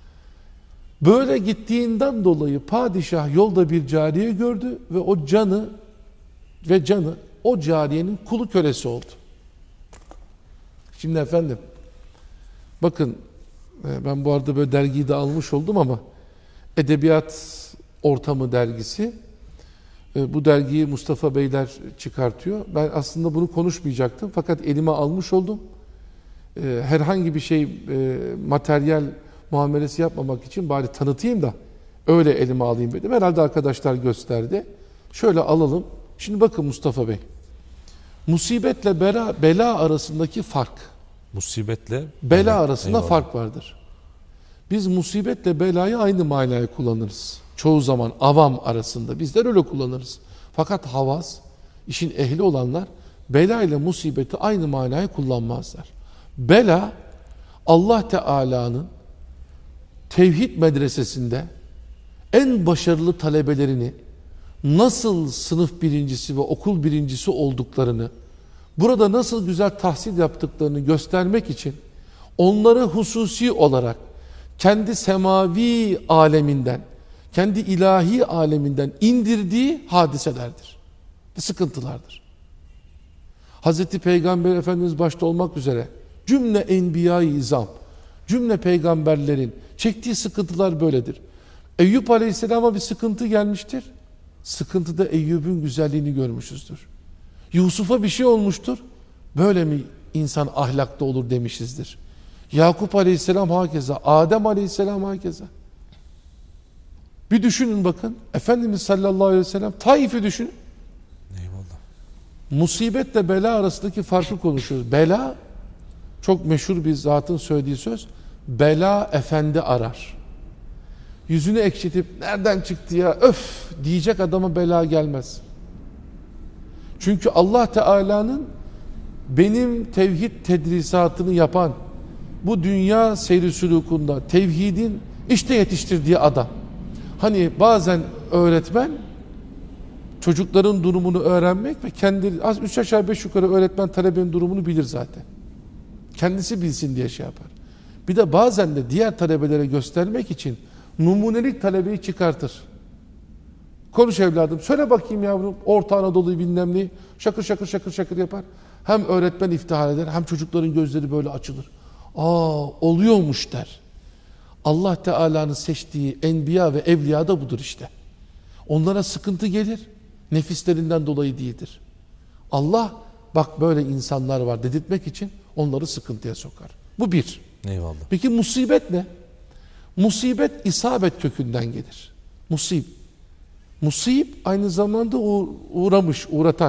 Speaker 2: Böyle gittiğinden dolayı padişah yolda bir cariye gördü ve o canı o cariyenin kulu kölesi oldu. Şimdi efendim bakın, ben bu arada böyle dergiyi de almış oldum ama Edebiyat Ortamı dergisi, bu dergiyi Mustafa Beyler çıkartıyor. Ben aslında bunu konuşmayacaktım fakat elime almış oldum. Herhangi bir şey materyal muamelesi yapmamak için bari tanıtayım da öyle elime alayım dedim. Herhalde arkadaşlar gösterdi. Şöyle alalım. Şimdi bakın Mustafa Bey. Musibetle bela arasındaki fark.
Speaker 1: Musibetle
Speaker 2: Bela arasında
Speaker 1: eyvallah.
Speaker 2: fark vardır. Biz musibetle belayı aynı manaya kullanırız. Çoğu zaman avam arasında bizler öyle kullanırız. Fakat havas, işin ehli olanlar bela ile musibeti aynı manaya kullanmazlar. Bela, Allah Teala'nın tevhid medresesinde en başarılı talebelerini nasıl sınıf birincisi ve okul birincisi olduklarını, burada nasıl güzel tahsil yaptıklarını göstermek için onları hususi olarak kendi semavi aleminden, kendi ilahi aleminden indirdiği hadiselerdir ve sıkıntılardır. Hazreti Peygamber Efendimiz başta olmak üzere Cümle enbiya-i izam, cümle peygamberlerin çektiği sıkıntılar böyledir. Eyüp Aleyhisselam'a bir sıkıntı gelmiştir. Sıkıntıda Eyüp'ün güzelliğini görmüşüzdür. Yusuf'a bir şey olmuştur. Böyle mi insan ahlakta olur demişizdir. Yakup Aleyhisselam hakeza, Adem Aleyhisselam hakeza. Bir düşünün bakın. Efendimiz sallallahu aleyhi ve sellem Taif'i düşünün.
Speaker 3: Eyvallah.
Speaker 2: Musibetle bela arasındaki farkı konuşuyoruz. Bela, çok meşhur bir zatın söylediği söz. Bela efendi arar. Yüzünü ekşitip nereden çıktı ya öf diyecek adama bela gelmez. Çünkü Allah Teala'nın benim tevhid tedrisatını yapan, bu dünya seyri sülûkunda tevhidin işte yetiştirdiği adam. Hani bazen öğretmen çocukların durumunu öğrenmek ve kendi az 3 aşağı 5 yukarı öğretmen talebenin durumunu bilir zaten. Kendisi bilsin diye şey yapar. Bir de bazen de diğer talebelere göstermek için numunelik talebeyi çıkartır. Konuş evladım, söyle bakayım yavrum, Orta Anadolu'yu bilmem neyi, şakır şakır şakır şakır yapar. Hem öğretmen iftihar eder, hem çocukların gözleri böyle açılır. Aa, oluyormuş der. Allah Teala'nın seçtiği enbiya ve evliya da budur işte. Onlara sıkıntı gelir, nefislerinden dolayı değildir. Allah bak böyle insanlar var dedirtmek için onları sıkıntıya sokar. Bu bir.
Speaker 1: Eyvallah.
Speaker 2: Peki musibet ne? Musibet isabet kökünden gelir. Musib aynı zamanda uğramış, uğratan.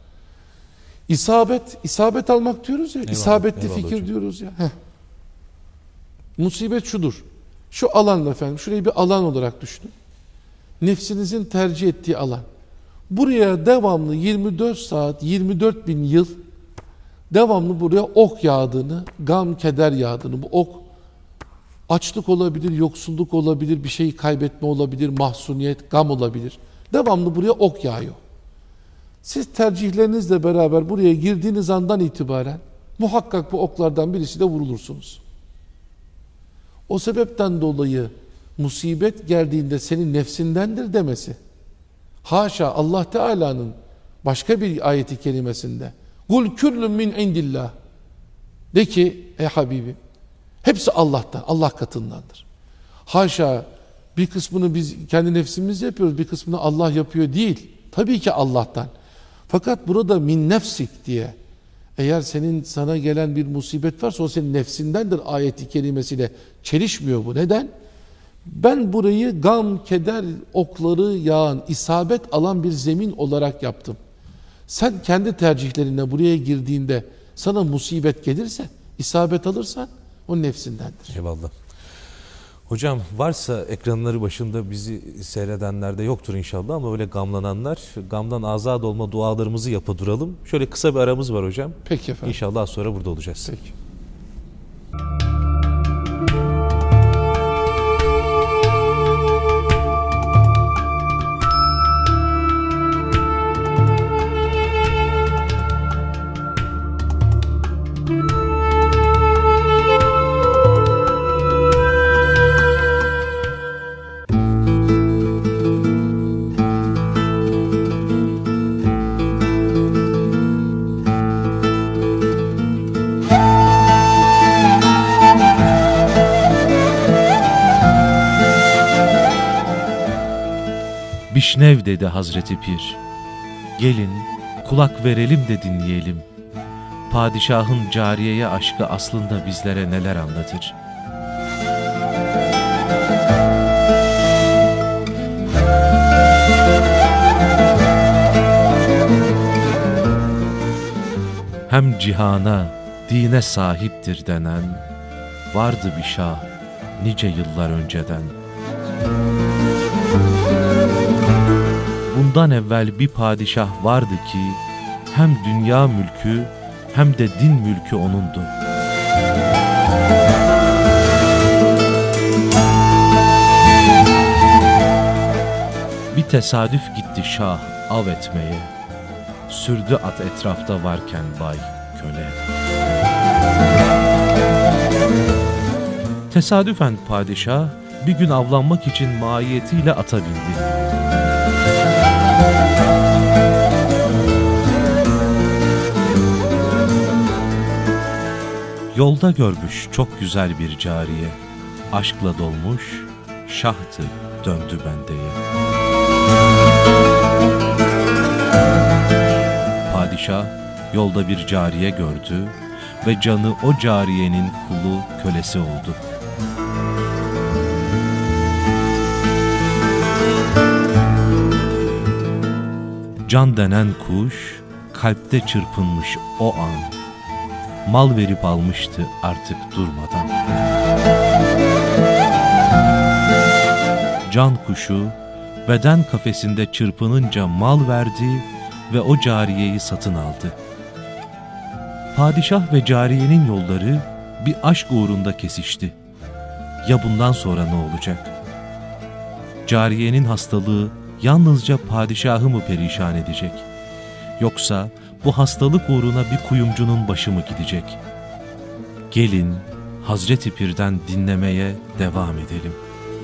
Speaker 2: İsabet almak diyoruz ya,
Speaker 1: eyvallah,
Speaker 2: isabetli
Speaker 1: eyvallah
Speaker 2: fikir
Speaker 1: hocam.
Speaker 2: diyoruz ya. Musibet şudur. Şu alan efendim, şurayı bir alan olarak düşünün. Nefsinizin tercih ettiği alan. Buraya devamlı 24 saat, 24 bin yıl devamlı buraya ok yağdığını, gam, keder yağdığını, bu ok açlık olabilir, yoksulluk olabilir, bir şeyi kaybetme olabilir, mahzuniyet, gam olabilir. Devamlı buraya ok yağıyor. Siz tercihlerinizle beraber buraya girdiğiniz andan itibaren muhakkak bu oklardan birisi de vurulursunuz. O sebepten dolayı musibet geldiğinde senin nefsindendir demesi. Haşa, Allah Teala'nın başka bir ayeti kerimesinde "Kul küllün min indillah." De ki ey Habibim, hepsi Allah'tan, Allah katındandır. Haşa, bir kısmını biz kendi nefsimiz yapıyoruz, bir kısmını Allah yapıyor değil. Tabii ki Allah'tan. Fakat burada min nefsik diye, eğer sana gelen bir musibet varsa o senin nefsindendir ayeti kerimesiyle çelişmiyor bu. Neden? Ben burayı gam, keder okları yağan, isabet alan bir zemin olarak yaptım. Sen kendi tercihlerinle buraya girdiğinde sana musibet gelirse, isabet alırsan o nefsindendir.
Speaker 1: Eyvallah. Hocam varsa ekranları başında bizi seyredenler de yoktur inşallah ama öyle gamlananlar, gamdan azad olma dualarımızı yapa duralım. Şöyle kısa bir aramız var hocam.
Speaker 2: Peki efendim.
Speaker 1: İnşallah sonra burada olacağız.
Speaker 2: Peki.
Speaker 4: Bişnev dedi Hazreti Pir. Gelin kulak verelim de dinleyelim. Padişahın cariyeye aşkı aslında bizlere neler anlatır? Hem cihana, dine sahiptir denen, vardı bir şah nice yıllar önceden. Bundan evvel bir padişah vardı ki, hem dünya mülkü hem de din mülkü onundu. Bir tesadüf gitti şah av etmeye, sürdü at etrafta varken bay köle. Tesadüfen padişah bir gün avlanmak için mahiyetiyle ata bindi. Yolda görmüş çok güzel bir cariye, aşkla dolmuş, şahtı döndü bendeye. Padişah yolda bir cariye gördü ve canı o cariyenin kulu, kölesi oldu. Can denen kuş kalpte çırpınmış o an, mal verip almıştı artık durmadan. Can kuşu beden kafesinde çırpınınca mal verdi ve o cariyeyi satın aldı. Padişah ve cariyenin yolları bir aşk uğrunda kesişti. Ya bundan sonra ne olacak? Cariyenin hastalığı yalnızca padişahı mı perişan edecek? Yoksa bu hastalık uğruna bir kuyumcunun başı mı gidecek? Gelin Hazreti Pir'den dinlemeye devam edelim.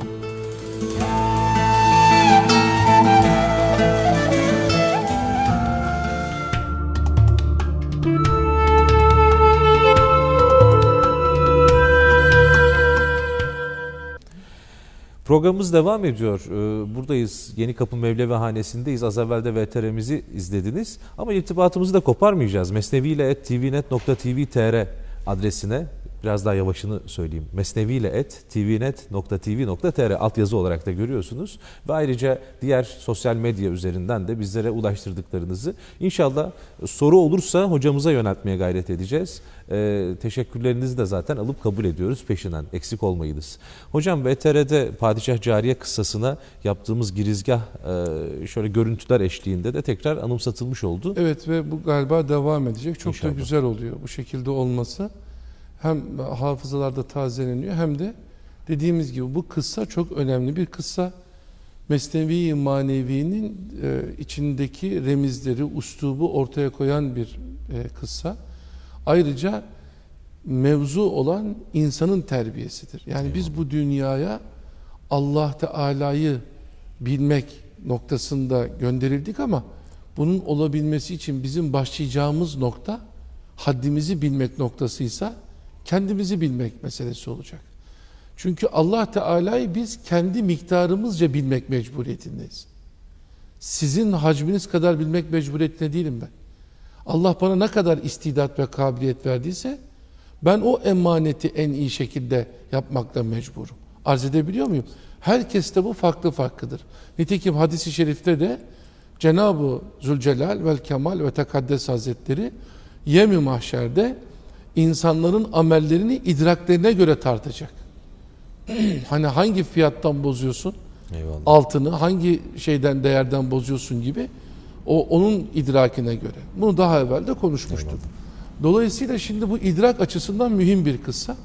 Speaker 1: Programımız devam ediyor. Buradayız. Yenikapı Mevlevihanesi'ndeyiz. Az evvel de VTR'mizi izlediniz. Ama irtibatımızı da koparmayacağız. mesneviyle@tvnet.tv.tr adresine biraz daha yavaşını söyleyeyim. mesneviyle@tvnet.tv.tr altyazı olarak da görüyorsunuz. Ve ayrıca diğer sosyal medya üzerinden de bizlere ulaştırdıklarınızı inşallah soru olursa hocamıza yöneltmeye gayret edeceğiz. Teşekkürlerinizi de zaten alıp kabul ediyoruz peşinden. Eksik olmayınız. Hocam VTR'de Padişah Cariye kıssasına yaptığımız girizgah şöyle görüntüler eşliğinde de tekrar anımsatılmış oldu.
Speaker 2: Evet ve bu galiba devam edecek. Çok
Speaker 1: İnşallah.
Speaker 2: da güzel oluyor bu şekilde olması. Hem hafızalarda tazeleniyor hem de dediğimiz gibi bu kıssa çok önemli bir kıssa. Mesnevi Manevi'nin içindeki remizleri, üslubu ortaya koyan bir kıssa. Ayrıca mevzu olan insanın terbiyesidir. Yani biz bu dünyaya Allah Teala'yı bilmek noktasında gönderildik ama bunun olabilmesi için bizim başlayacağımız nokta haddimizi bilmek noktasıysa kendimizi bilmek meselesi olacak. Çünkü Allah Teala'yı biz kendi miktarımızca bilmek mecburiyetindeyiz. Sizin hacminiz kadar bilmek mecburiyetinde değilim ben. Allah bana ne kadar istidat ve kabiliyet verdiyse ben o emaneti en iyi şekilde yapmakla mecburum. Arz edebiliyor muyum? Herkeste bu farklı farklıdır. Nitekim hadis-i şerifte de Cenab-ı Zülcelal vel Kemal ve Tekaddes Hazretleri Yem-i Mahşer'de insanların amellerini idraklerine göre tartacak. Hani hangi fiyattan bozuyorsun?
Speaker 1: Eyvallah.
Speaker 2: Altını hangi şeyden, değerden bozuyorsun gibi onun idrakine göre. Bunu daha evvel de konuşmuştuk.
Speaker 1: Eyvallah.
Speaker 2: Dolayısıyla şimdi bu idrak açısından mühim bir kıssa.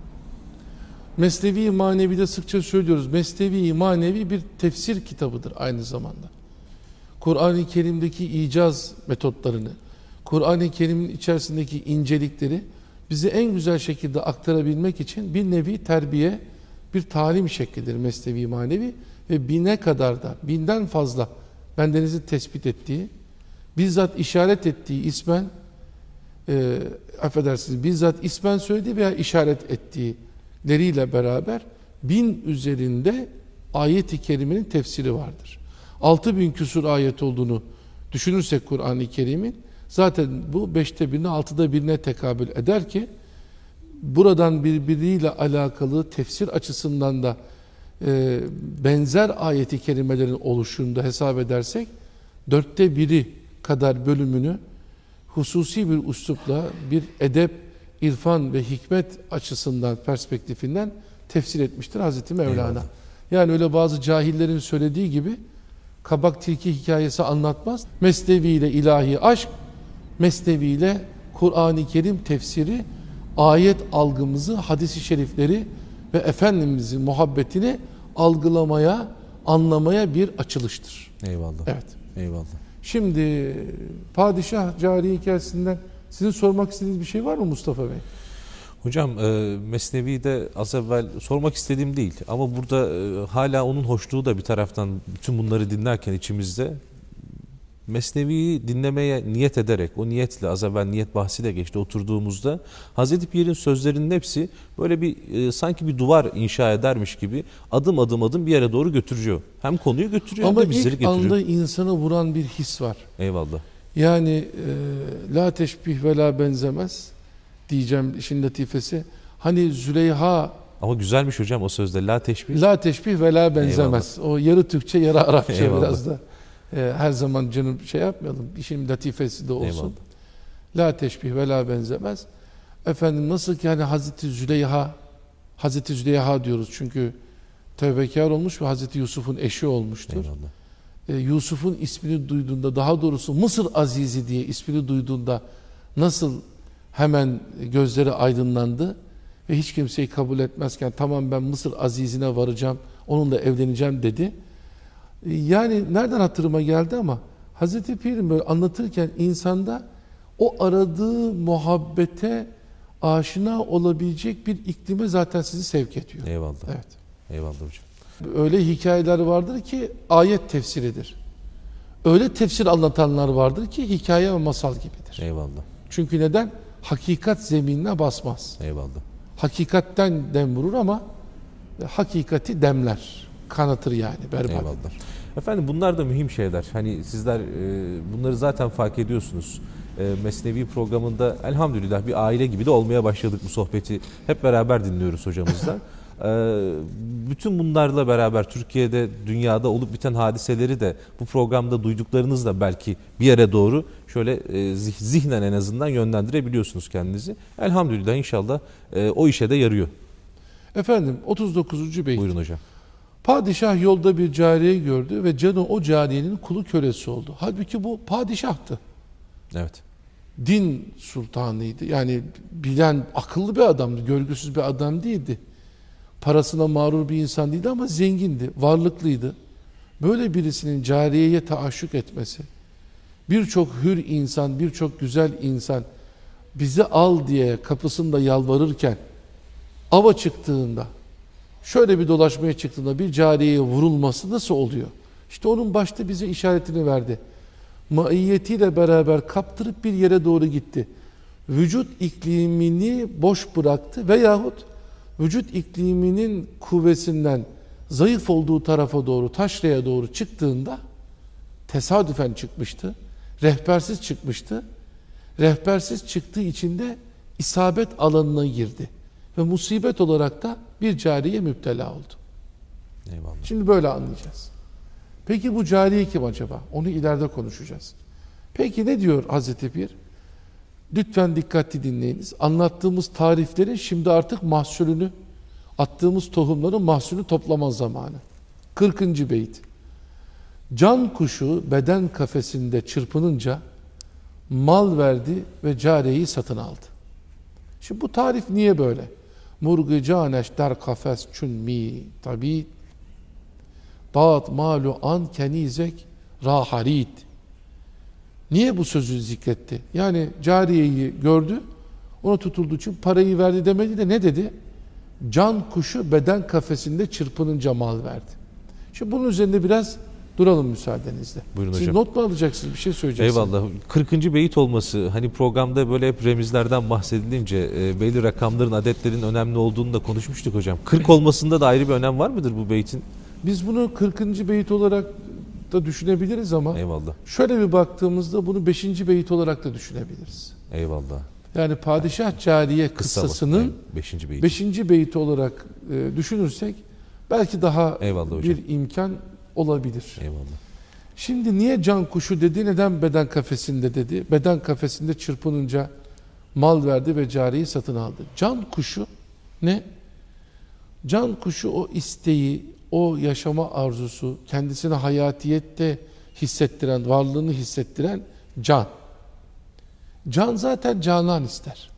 Speaker 2: Mesnevi Manevi'de sıkça söylüyoruz. Mesnevi Manevi bir tefsir kitabıdır aynı zamanda. Kur'an-ı Kerim'deki icaz metotlarını, Kur'an-ı Kerim'in içerisindeki incelikleri bize en güzel şekilde aktarabilmek için bir nevi terbiye, bir talim şeklidir Mesnevi Manevi ve bine kadar da, binden fazla bendenizin tespit ettiği, bizzat işaret ettiği ismen, affedersiniz, bizzat ismen söylediği veya işaret ettiğileriyle beraber 1000 üzerinde ayet-i kerimenin tefsiri vardır. 6000 küsur ayet olduğunu düşünürsek Kur'an-ı Kerim'in, zaten bu 5'te 1'ine 6'da 1'ine tekabül eder ki buradan birbiriyle alakalı tefsir açısından da benzer ayet-i kerimelerin oluşunu da hesap edersek 4'te 1'i kadar bölümünü hususi bir üslupla bir edep, irfan ve hikmet açısından, perspektifinden tefsir etmiştir Hazreti Mevlana.
Speaker 1: Eyvallah.
Speaker 2: Yani öyle bazı cahillerin söylediği gibi kabak tilki hikayesi anlatmaz. Mesnevi ile ilahi aşk, Mesnevi ile Kur'an-ı Kerim tefsiri, ayet algımızı, hadis-i şerifleri ve Efendimizin muhabbetini algılamaya, anlamaya bir açılıştır.
Speaker 1: Eyvallah.
Speaker 2: Evet.
Speaker 1: Eyvallah.
Speaker 2: Şimdi Padişah Cariye hikayesinden sizin sormak istediğiniz bir şey var mı Mustafa Bey?
Speaker 1: Hocam Mesnevi'de az evvel sormak istediğim değil ama burada hala onun hoşluğu da bir taraftan bütün bunları dinlerken içimizde Mesnevi'yi dinlemeye niyet ederek, o niyetle, az evvel niyet bahsiyle geçti, oturduğumuzda Hazreti Pir'in sözlerinin hepsi böyle bir sanki bir duvar inşa edermiş gibi adım adım bir yere doğru götürüyor. Hem konuyu götürüyor
Speaker 2: Ama
Speaker 1: hem de bizleri
Speaker 2: ilk
Speaker 1: getiriyor.
Speaker 2: anda insanı vuran bir his var.
Speaker 1: Eyvallah.
Speaker 2: Yani la teşbih ve la benzemez diyeceğim işin latifesi. Hani Züleyha
Speaker 1: Ama güzelmiş hocam o sözde, la teşbih.
Speaker 2: la teşbih ve la benzemez. O yarı Türkçe yarı Arapça
Speaker 1: Eyvallah.
Speaker 2: biraz da. Her zaman canım şey yapmayalım. İşin latifesi de olsun.
Speaker 1: Eyvallah.
Speaker 2: La teşbih ve la benzemez. Efendim nasıl ki hani Hazreti Züleyha diyoruz çünkü tövbekar olmuş ve Hazreti Yusuf'un eşi olmuştur.
Speaker 1: Eyvallah.
Speaker 2: Yusuf'un ismini duyduğunda, daha doğrusu Mısır Azizi diye ismini duyduğunda nasıl hemen gözleri aydınlandı ve hiç kimseyi kabul etmezken tamam ben Mısır Azizine varacağım, onunla evleneceğim dedi. Yani nereden hatırıma geldi ama Hazreti Pir'in böyle anlatırken insanda o aradığı muhabbete aşina olabilecek bir iklime zaten sizi sevk ediyor.
Speaker 1: Eyvallah.
Speaker 2: Evet.
Speaker 1: Eyvallah hocam.
Speaker 2: Öyle hikayeler vardır ki ayet tefsiridir. Öyle tefsir anlatanlar vardır ki hikaye ve masal gibidir.
Speaker 1: Eyvallah.
Speaker 2: Çünkü neden? Hakikat zeminine basmaz.
Speaker 1: Eyvallah.
Speaker 2: Hakikatten dem vurur ama hakikati demler. Kanatır yani, berbat.
Speaker 1: Eyvallah. Efendim bunlar da mühim şeyler. Hani sizler bunları zaten fark ediyorsunuz. Mesnevi programında elhamdülillah bir aile gibi de olmaya başladık, bu sohbeti hep beraber dinliyoruz hocamızla. Bütün bunlarla beraber Türkiye'de, dünyada olup biten hadiseleri de bu programda duyduklarınızla belki bir yere doğru şöyle zihnen en azından yönlendirebiliyorsunuz kendinizi. Elhamdülillah inşallah o işe de yarıyor.
Speaker 2: Efendim 39. beyt.
Speaker 1: Buyurun hocam.
Speaker 2: Padişah yolda bir cariye gördü ve canı o cariyenin kulu kölesi oldu. Halbuki bu padişahtı.
Speaker 1: Evet.
Speaker 2: Din sultanıydı. Yani bilen, akıllı bir adamdı. Görgüsüz bir adam değildi. Parasına mağrur bir insan değildi ama zengindi, varlıklıydı. Böyle birisinin cariyeye taaşşuk etmesi, birçok hür insan, birçok güzel insan bizi al diye kapısında yalvarırken, ava çıktığında, şöyle bir dolaşmaya çıktığında bir cariyeye vurulması nasıl oluyor? İşte onun başta bize işaretini verdi. Maiyetiyle beraber kaptırıp bir yere doğru gitti. Vücut iklimini boş bıraktı veyahut vücut ikliminin kuvvesinden zayıf olduğu tarafa doğru, taşraya doğru çıktığında tesadüfen çıkmıştı. Rehbersiz çıkmıştı. Rehbersiz çıktığı için de isabet alanına girdi. Ve musibet olarak da bir cariye müptela oldu.
Speaker 1: Eyvallah.
Speaker 2: Şimdi böyle anlayacağız. Peki bu cariye kim acaba? Onu ileride konuşacağız. Peki ne diyor Hazreti Pir? Lütfen dikkatli dinleyiniz. Anlattığımız tariflerin şimdi artık mahsulünü, attığımız tohumların mahsulünü toplama zamanı. 40. beyt. Can kuşu beden kafesinde çırpınınca mal verdi ve cariyeyi satın aldı. Şimdi bu tarif niye böyle? Murgı caneş der kafes çün mi tabi dağıt malu an kenizek raharit. Niye bu sözü zikretti? Yani cariyeyi gördü, ona tutulduğu için parayı verdi demedi de ne dedi? Can kuşu beden kafesinde çırpınınca mal verdi. Şimdi bunun üzerinde biraz duralım müsaadenizle.
Speaker 1: Buyurun
Speaker 2: Siz
Speaker 1: hocam.
Speaker 2: not mu alacaksınız? Bir şey söyleyeceksiniz.
Speaker 1: Eyvallah. 40. beyit olması, hani programda böyle hep remizlerden bahsedilince belli rakamların, adetlerin önemli olduğunu da konuşmuştuk hocam. 40 olmasında da ayrı bir önem var mıdır bu beytin?
Speaker 2: Biz bunu 40. beyit olarak da düşünebiliriz ama
Speaker 1: Eyvallah.
Speaker 2: şöyle bir baktığımızda bunu 5. beyit olarak da düşünebiliriz.
Speaker 1: Eyvallah.
Speaker 2: Yani padişah cariye
Speaker 1: Kıssa
Speaker 2: kıssasının
Speaker 1: 5. beyit.
Speaker 2: 5. beyti olarak düşünürsek belki daha
Speaker 1: Eyvallah hocam.
Speaker 2: bir imkan olabilir.
Speaker 1: Eyvallah.
Speaker 2: Şimdi niye can kuşu dedi, neden beden kafesinde dedi? Beden kafesinde çırpınınca mal verdi ve cariyeyi satın aldı. Can kuşu ne? Can kuşu o isteği, o yaşama arzusu, kendisine hayatiyette hissettiren, varlığını hissettiren can. Can zaten canan ister.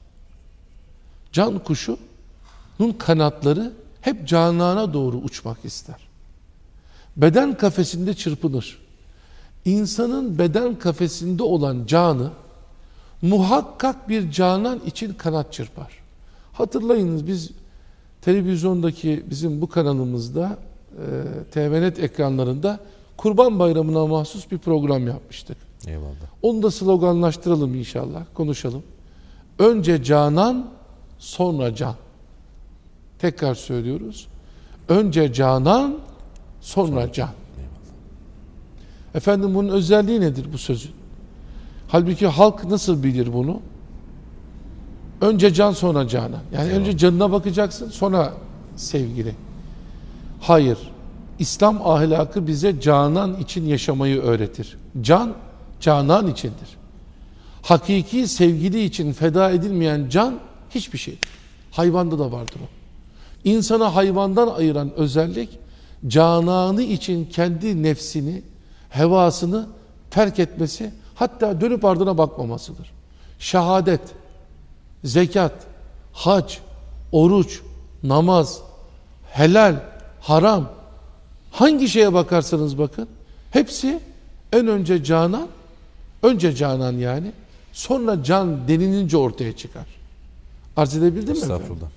Speaker 2: Can kuşunun kanatları hep canana doğru uçmak ister. Beden kafesinde çırpınır. İnsanın beden kafesinde olan canı muhakkak bir canan için kanat çırpar. Hatırlayınız biz televizyondaki bizim bu kanalımızda TVNet ekranlarında Kurban Bayramı'na mahsus bir program yapmıştık.
Speaker 1: Eyvallah.
Speaker 2: Onu da sloganlaştıralım inşallah, konuşalım. Önce canan, sonra can. Tekrar söylüyoruz. Önce canan, sonra can. Efendim bunun özelliği nedir bu sözün? Halbuki halk nasıl bilir bunu? Önce can, sonra canan. Yani önce canına bakacaksın, sonra sevgili. Hayır. İslam ahlakı bize canan için yaşamayı öğretir. Can, canan içindir. Hakiki sevgili için feda edilmeyen can hiçbir şeydir. Hayvanda da vardır o. İnsana hayvandan ayıran özellik, cananı için kendi nefsini, hevasını terk etmesi, hatta dönüp ardına bakmamasıdır. Şehadet, zekat, hac, oruç, namaz, helal, haram, hangi şeye bakarsanız bakın, hepsi en önce canan, önce canan yani, sonra can denilince ortaya çıkar. Arz edebildim mi efendim?
Speaker 1: Estağfurullah.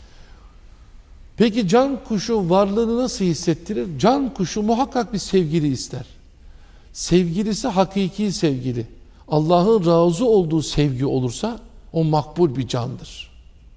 Speaker 2: Peki can kuşu varlığını nasıl hissettirir? Can kuşu muhakkak bir sevgili ister. Sevgilisi hakiki sevgili. Allah'ın razı olduğu sevgi olursa o makbul bir candır.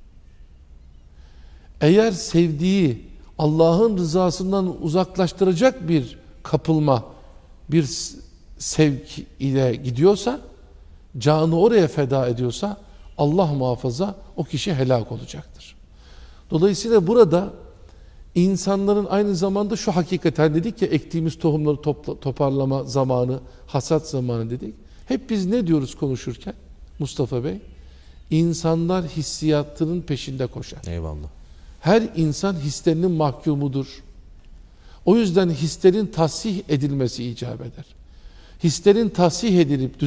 Speaker 2: Eğer sevdiği Allah'ın rızasından uzaklaştıracak bir kapılma, bir sevk ile gidiyorsa, canı oraya feda ediyorsa Allah muhafaza o kişi helak olacaktır. Dolayısıyla burada insanların aynı zamanda şu hakikaten dedik ya, ektiğimiz tohumları toparlama zamanı, hasat zamanı dedik. Hep biz ne diyoruz konuşurken Mustafa Bey? İnsanlar hissiyatının peşinde koşar.
Speaker 1: Eyvallah.
Speaker 2: Her insan hislerinin mahkumudur. O yüzden hislerin tahsih edilmesi icap eder. Hislerin tahsih edilip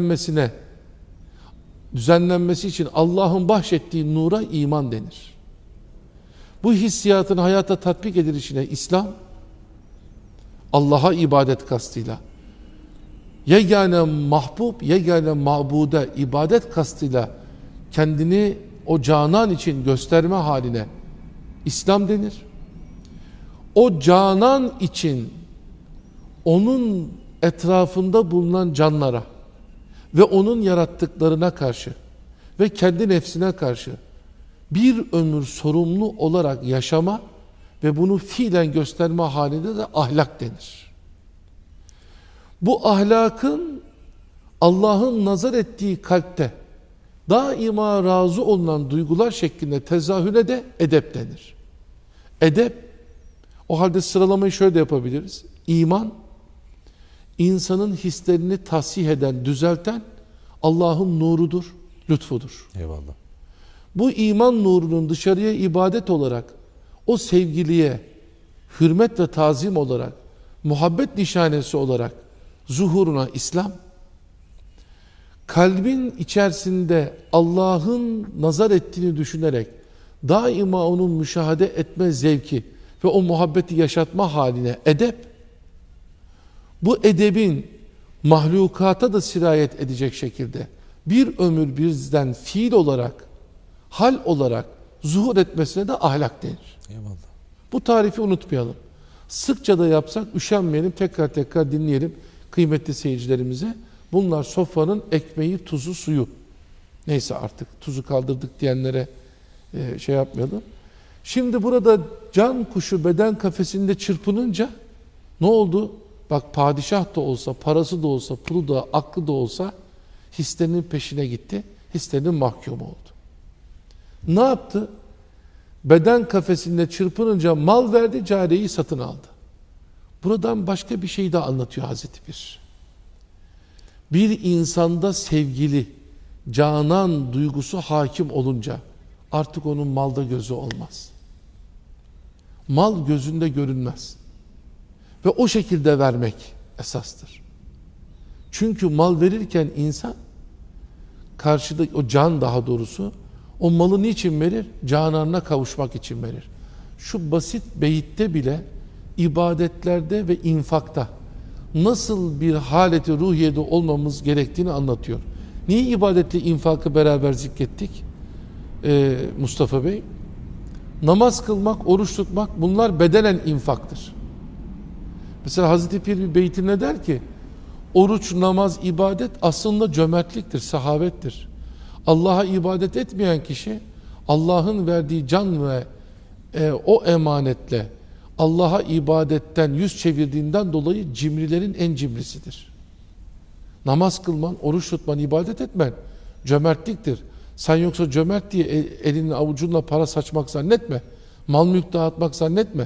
Speaker 2: düzenlenmesi için Allah'ın bahşettiği nura iman denir. Bu hissiyatın hayata tatbik edilişine İslam, Allah'a ibadet kastıyla, yegane mahbub, yegane mabude ibadet kastıyla kendini o canan için gösterme haline İslam denir. O canan için onun etrafında bulunan canlara ve onun yarattıklarına karşı ve kendi nefsine karşı bir ömür sorumlu olarak yaşama ve bunu fiilen gösterme halinde de ahlak denir. Bu ahlakın Allah'ın nazar ettiği kalpte daima razı olunan duygular şeklinde tezahüre de edep denir. Edep, o halde sıralamayı şöyle de yapabiliriz. İman, insanın hislerini tahsih eden, düzelten Allah'ın nurudur, lütfudur.
Speaker 1: Eyvallah.
Speaker 2: Bu iman nurunun dışarıya ibadet olarak, o sevgiliye hürmet ve tazim olarak, muhabbet nişanesi olarak zuhuruna İslam, kalbin içerisinde Allah'ın nazar ettiğini düşünerek daima onun müşahede etme zevki ve o muhabbeti yaşatma haline edep, bu edebin mahlukata da sirayet edecek şekilde bir ömür bizden fiil olarak, hal olarak zuhur etmesine de ahlak denir.
Speaker 1: Eyvallah.
Speaker 2: Bu tarifi unutmayalım. Sıkça da yapsak üşenmeyelim, tekrar dinleyelim kıymetli seyircilerimize. Bunlar sofranın ekmeği, tuzu, suyu. Neyse artık tuzu kaldırdık diyenlere şey yapmayalım. Şimdi burada can kuşu beden kafesinde çırpınınca ne oldu? Bak, padişah da olsa, parası da olsa, pulu da, aklı da olsa hislerinin peşine gitti. Hislerinin mahkumu oldu. Ne yaptı? Beden kafesinde çırpınınca mal verdi, cariyeyi satın aldı. Buradan başka bir şey daha anlatıyor Hazreti Pir. Bir insanda sevgili, canan duygusu hakim olunca artık onun malda gözü olmaz. Mal gözünde görünmez. Ve o şekilde vermek esastır. Çünkü mal verirken insan karşıda, o can daha doğrusu, o malı niçin verir? Cananına kavuşmak için verir. Şu basit beyitte bile ibadetlerde ve infakta nasıl bir haleti ruhiyede olmamız gerektiğini anlatıyor. Niye ibadetle infakı beraber zikrettik Mustafa Bey? Namaz kılmak, oruç tutmak, bunlar bedenen infaktır. Mesela Hazreti Pir bir beytinde der ki, Oruç, namaz, ibadet aslında cömertliktir, sahabettir. Allah'a ibadet etmeyen kişi Allah'ın verdiği can ve o emanetle Allah'a ibadetten yüz çevirdiğinden dolayı cimrilerin en cimrisidir. Namaz kılman, oruç tutman, ibadet etmen cömertliktir. Sen yoksa cömert diye elinin avucunla para saçmak zannetme. Mal mülk dağıtmak zannetme.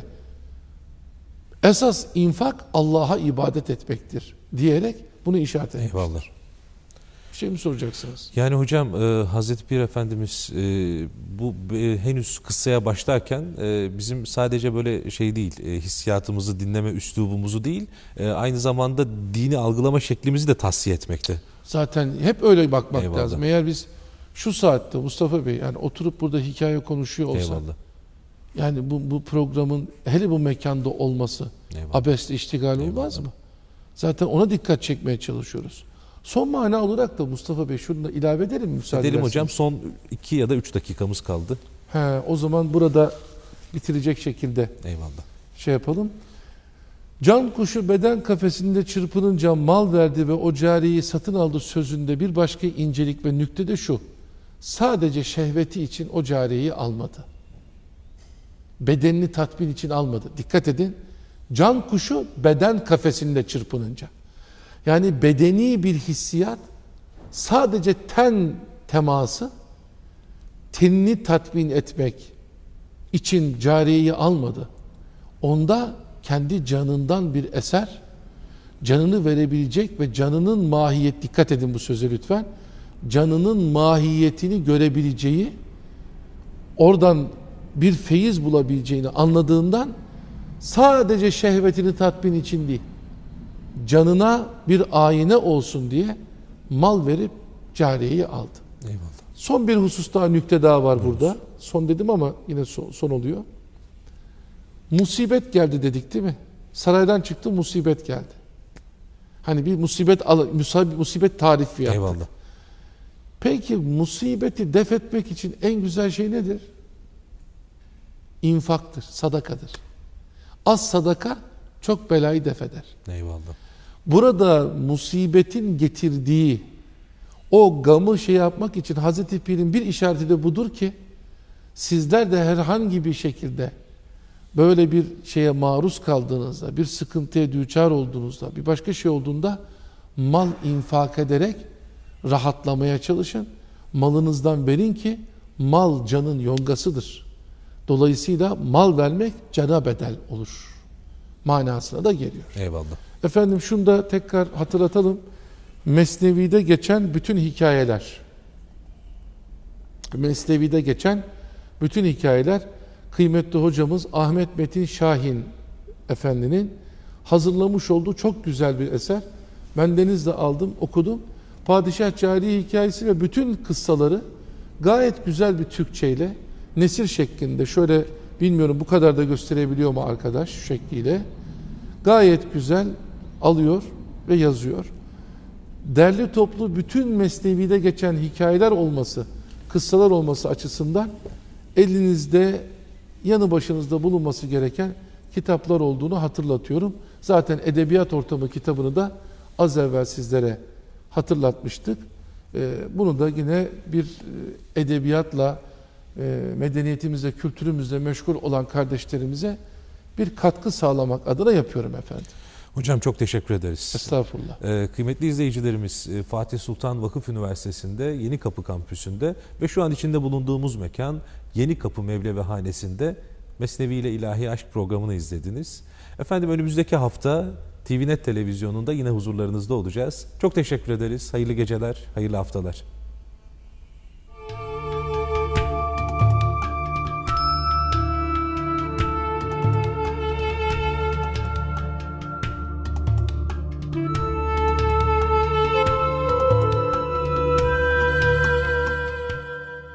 Speaker 2: Esas infak Allah'a ibadet etmektir diyerek bunu işaret etmiştir.
Speaker 1: Eyvallah.
Speaker 2: Bir şey mi soracaksınız?
Speaker 1: Yani hocam Hazreti Pir Efendimiz bu henüz kıssaya başlarken bizim sadece böyle şey değil, hissiyatımızı dinleme üslubumuzu değil, aynı zamanda dini algılama şeklimizi de tavsiye etmekte.
Speaker 2: Zaten hep öyle bakmak
Speaker 1: Eyvallah.
Speaker 2: lazım. Eğer biz şu saatte Mustafa Bey yani oturup burada hikaye konuşuyor olsak,
Speaker 1: Eyvallah.
Speaker 2: yani bu programın hele bu mekanda olması
Speaker 1: Eyvallah.
Speaker 2: abesle iştigal olmaz mı? Zaten ona dikkat çekmeye çalışıyoruz. Son mana olarak da Mustafa Bey şunu da ilave edelim mi? Müsaade
Speaker 1: Edelim
Speaker 2: ederseniz?
Speaker 1: hocam, son 2 ya da 3 dakikamız kaldı.
Speaker 2: O zaman burada bitirecek şekilde
Speaker 1: Eyvallah.
Speaker 2: şey yapalım. Can kuşu beden kafesinde çırpınınca mal verdi ve o cariyeyi satın aldı sözünde bir başka incelik ve nükte de şu. Sadece şehveti için o cariyeyi almadı. Bedenini tatmin için almadı. Dikkat edin. Can kuşu beden kafesinde çırpınınca. Yani bedeni bir hissiyat, sadece ten teması, tenini tatmin etmek için cariyeyi almadı. Onda kendi canından bir eser, canını verebilecek ve canının mahiyet, dikkat edin bu söze lütfen, canının mahiyetini görebileceği, oradan bir feyiz bulabileceğini anladığından sadece şehvetini tatmin için değil, canına bir ayine olsun diye mal verip cariyeyi aldı.
Speaker 1: Eyvallah.
Speaker 2: Son bir husus daha, nükte daha var burada. Son dedim ama yine son oluyor. Musibet geldi dedik değil mi? Saraydan çıktı, musibet geldi. Hani bir musibet tarifi yaptık.
Speaker 1: Eyvallah.
Speaker 2: Peki musibeti def etmek için en güzel şey nedir? İnfaktır, sadakadır. Az sadaka çok belayı def eder.
Speaker 1: Eyvallah.
Speaker 2: Burada musibetin getirdiği o gamı şey yapmak için Hazreti Pir'in bir işareti de budur ki sizler de herhangi bir şekilde böyle bir şeye maruz kaldığınızda, bir sıkıntıya düçar olduğunuzda, bir başka şey olduğunda mal infak ederek rahatlamaya çalışın. Malınızdan verin ki mal canın yongasıdır. Dolayısıyla mal vermek cana bedel olur manasına da geliyor.
Speaker 1: Eyvallah.
Speaker 2: Efendim şunu da tekrar hatırlatalım. Mesnevi'de geçen bütün hikayeler kıymetli hocamız Ahmet Metin Şahin Efendi'nin hazırlamış olduğu çok güzel bir eser. Ben denizde aldım, okudum. Padişah Cariye hikayesi ve bütün kıssaları gayet güzel bir Türkçeyle, nesir şeklinde, şöyle bilmiyorum bu kadar da gösterebiliyor mu arkadaş şu şekliyle, gayet güzel alıyor ve yazıyor. Derli toplu bütün Mesnevi'de geçen hikayeler olması, kıssalar olması açısından elinizde, yanı başınızda bulunması gereken kitaplar olduğunu hatırlatıyorum. Zaten Edebiyat Ortamı kitabını da az evvel sizlere hatırlatmıştık. Bunu da yine bir edebiyatla, medeniyetimizle, kültürümüzle meşgul olan kardeşlerimize bir katkı sağlamak adına yapıyorum efendim.
Speaker 1: Hocam çok teşekkür ederiz.
Speaker 2: Estağfurullah.
Speaker 1: Kıymetli izleyicilerimiz, Fatih Sultan Vakıf Üniversitesi'nde Yenikapı Kampüsü'nde ve şu an içinde bulunduğumuz mekan Yenikapı Mevlevehanesi'nde Mesnevi ile İlahi Aşk programını izlediniz. Efendim önümüzdeki hafta TVNet televizyonunda yine huzurlarınızda olacağız. Çok teşekkür ederiz. Hayırlı geceler, hayırlı haftalar.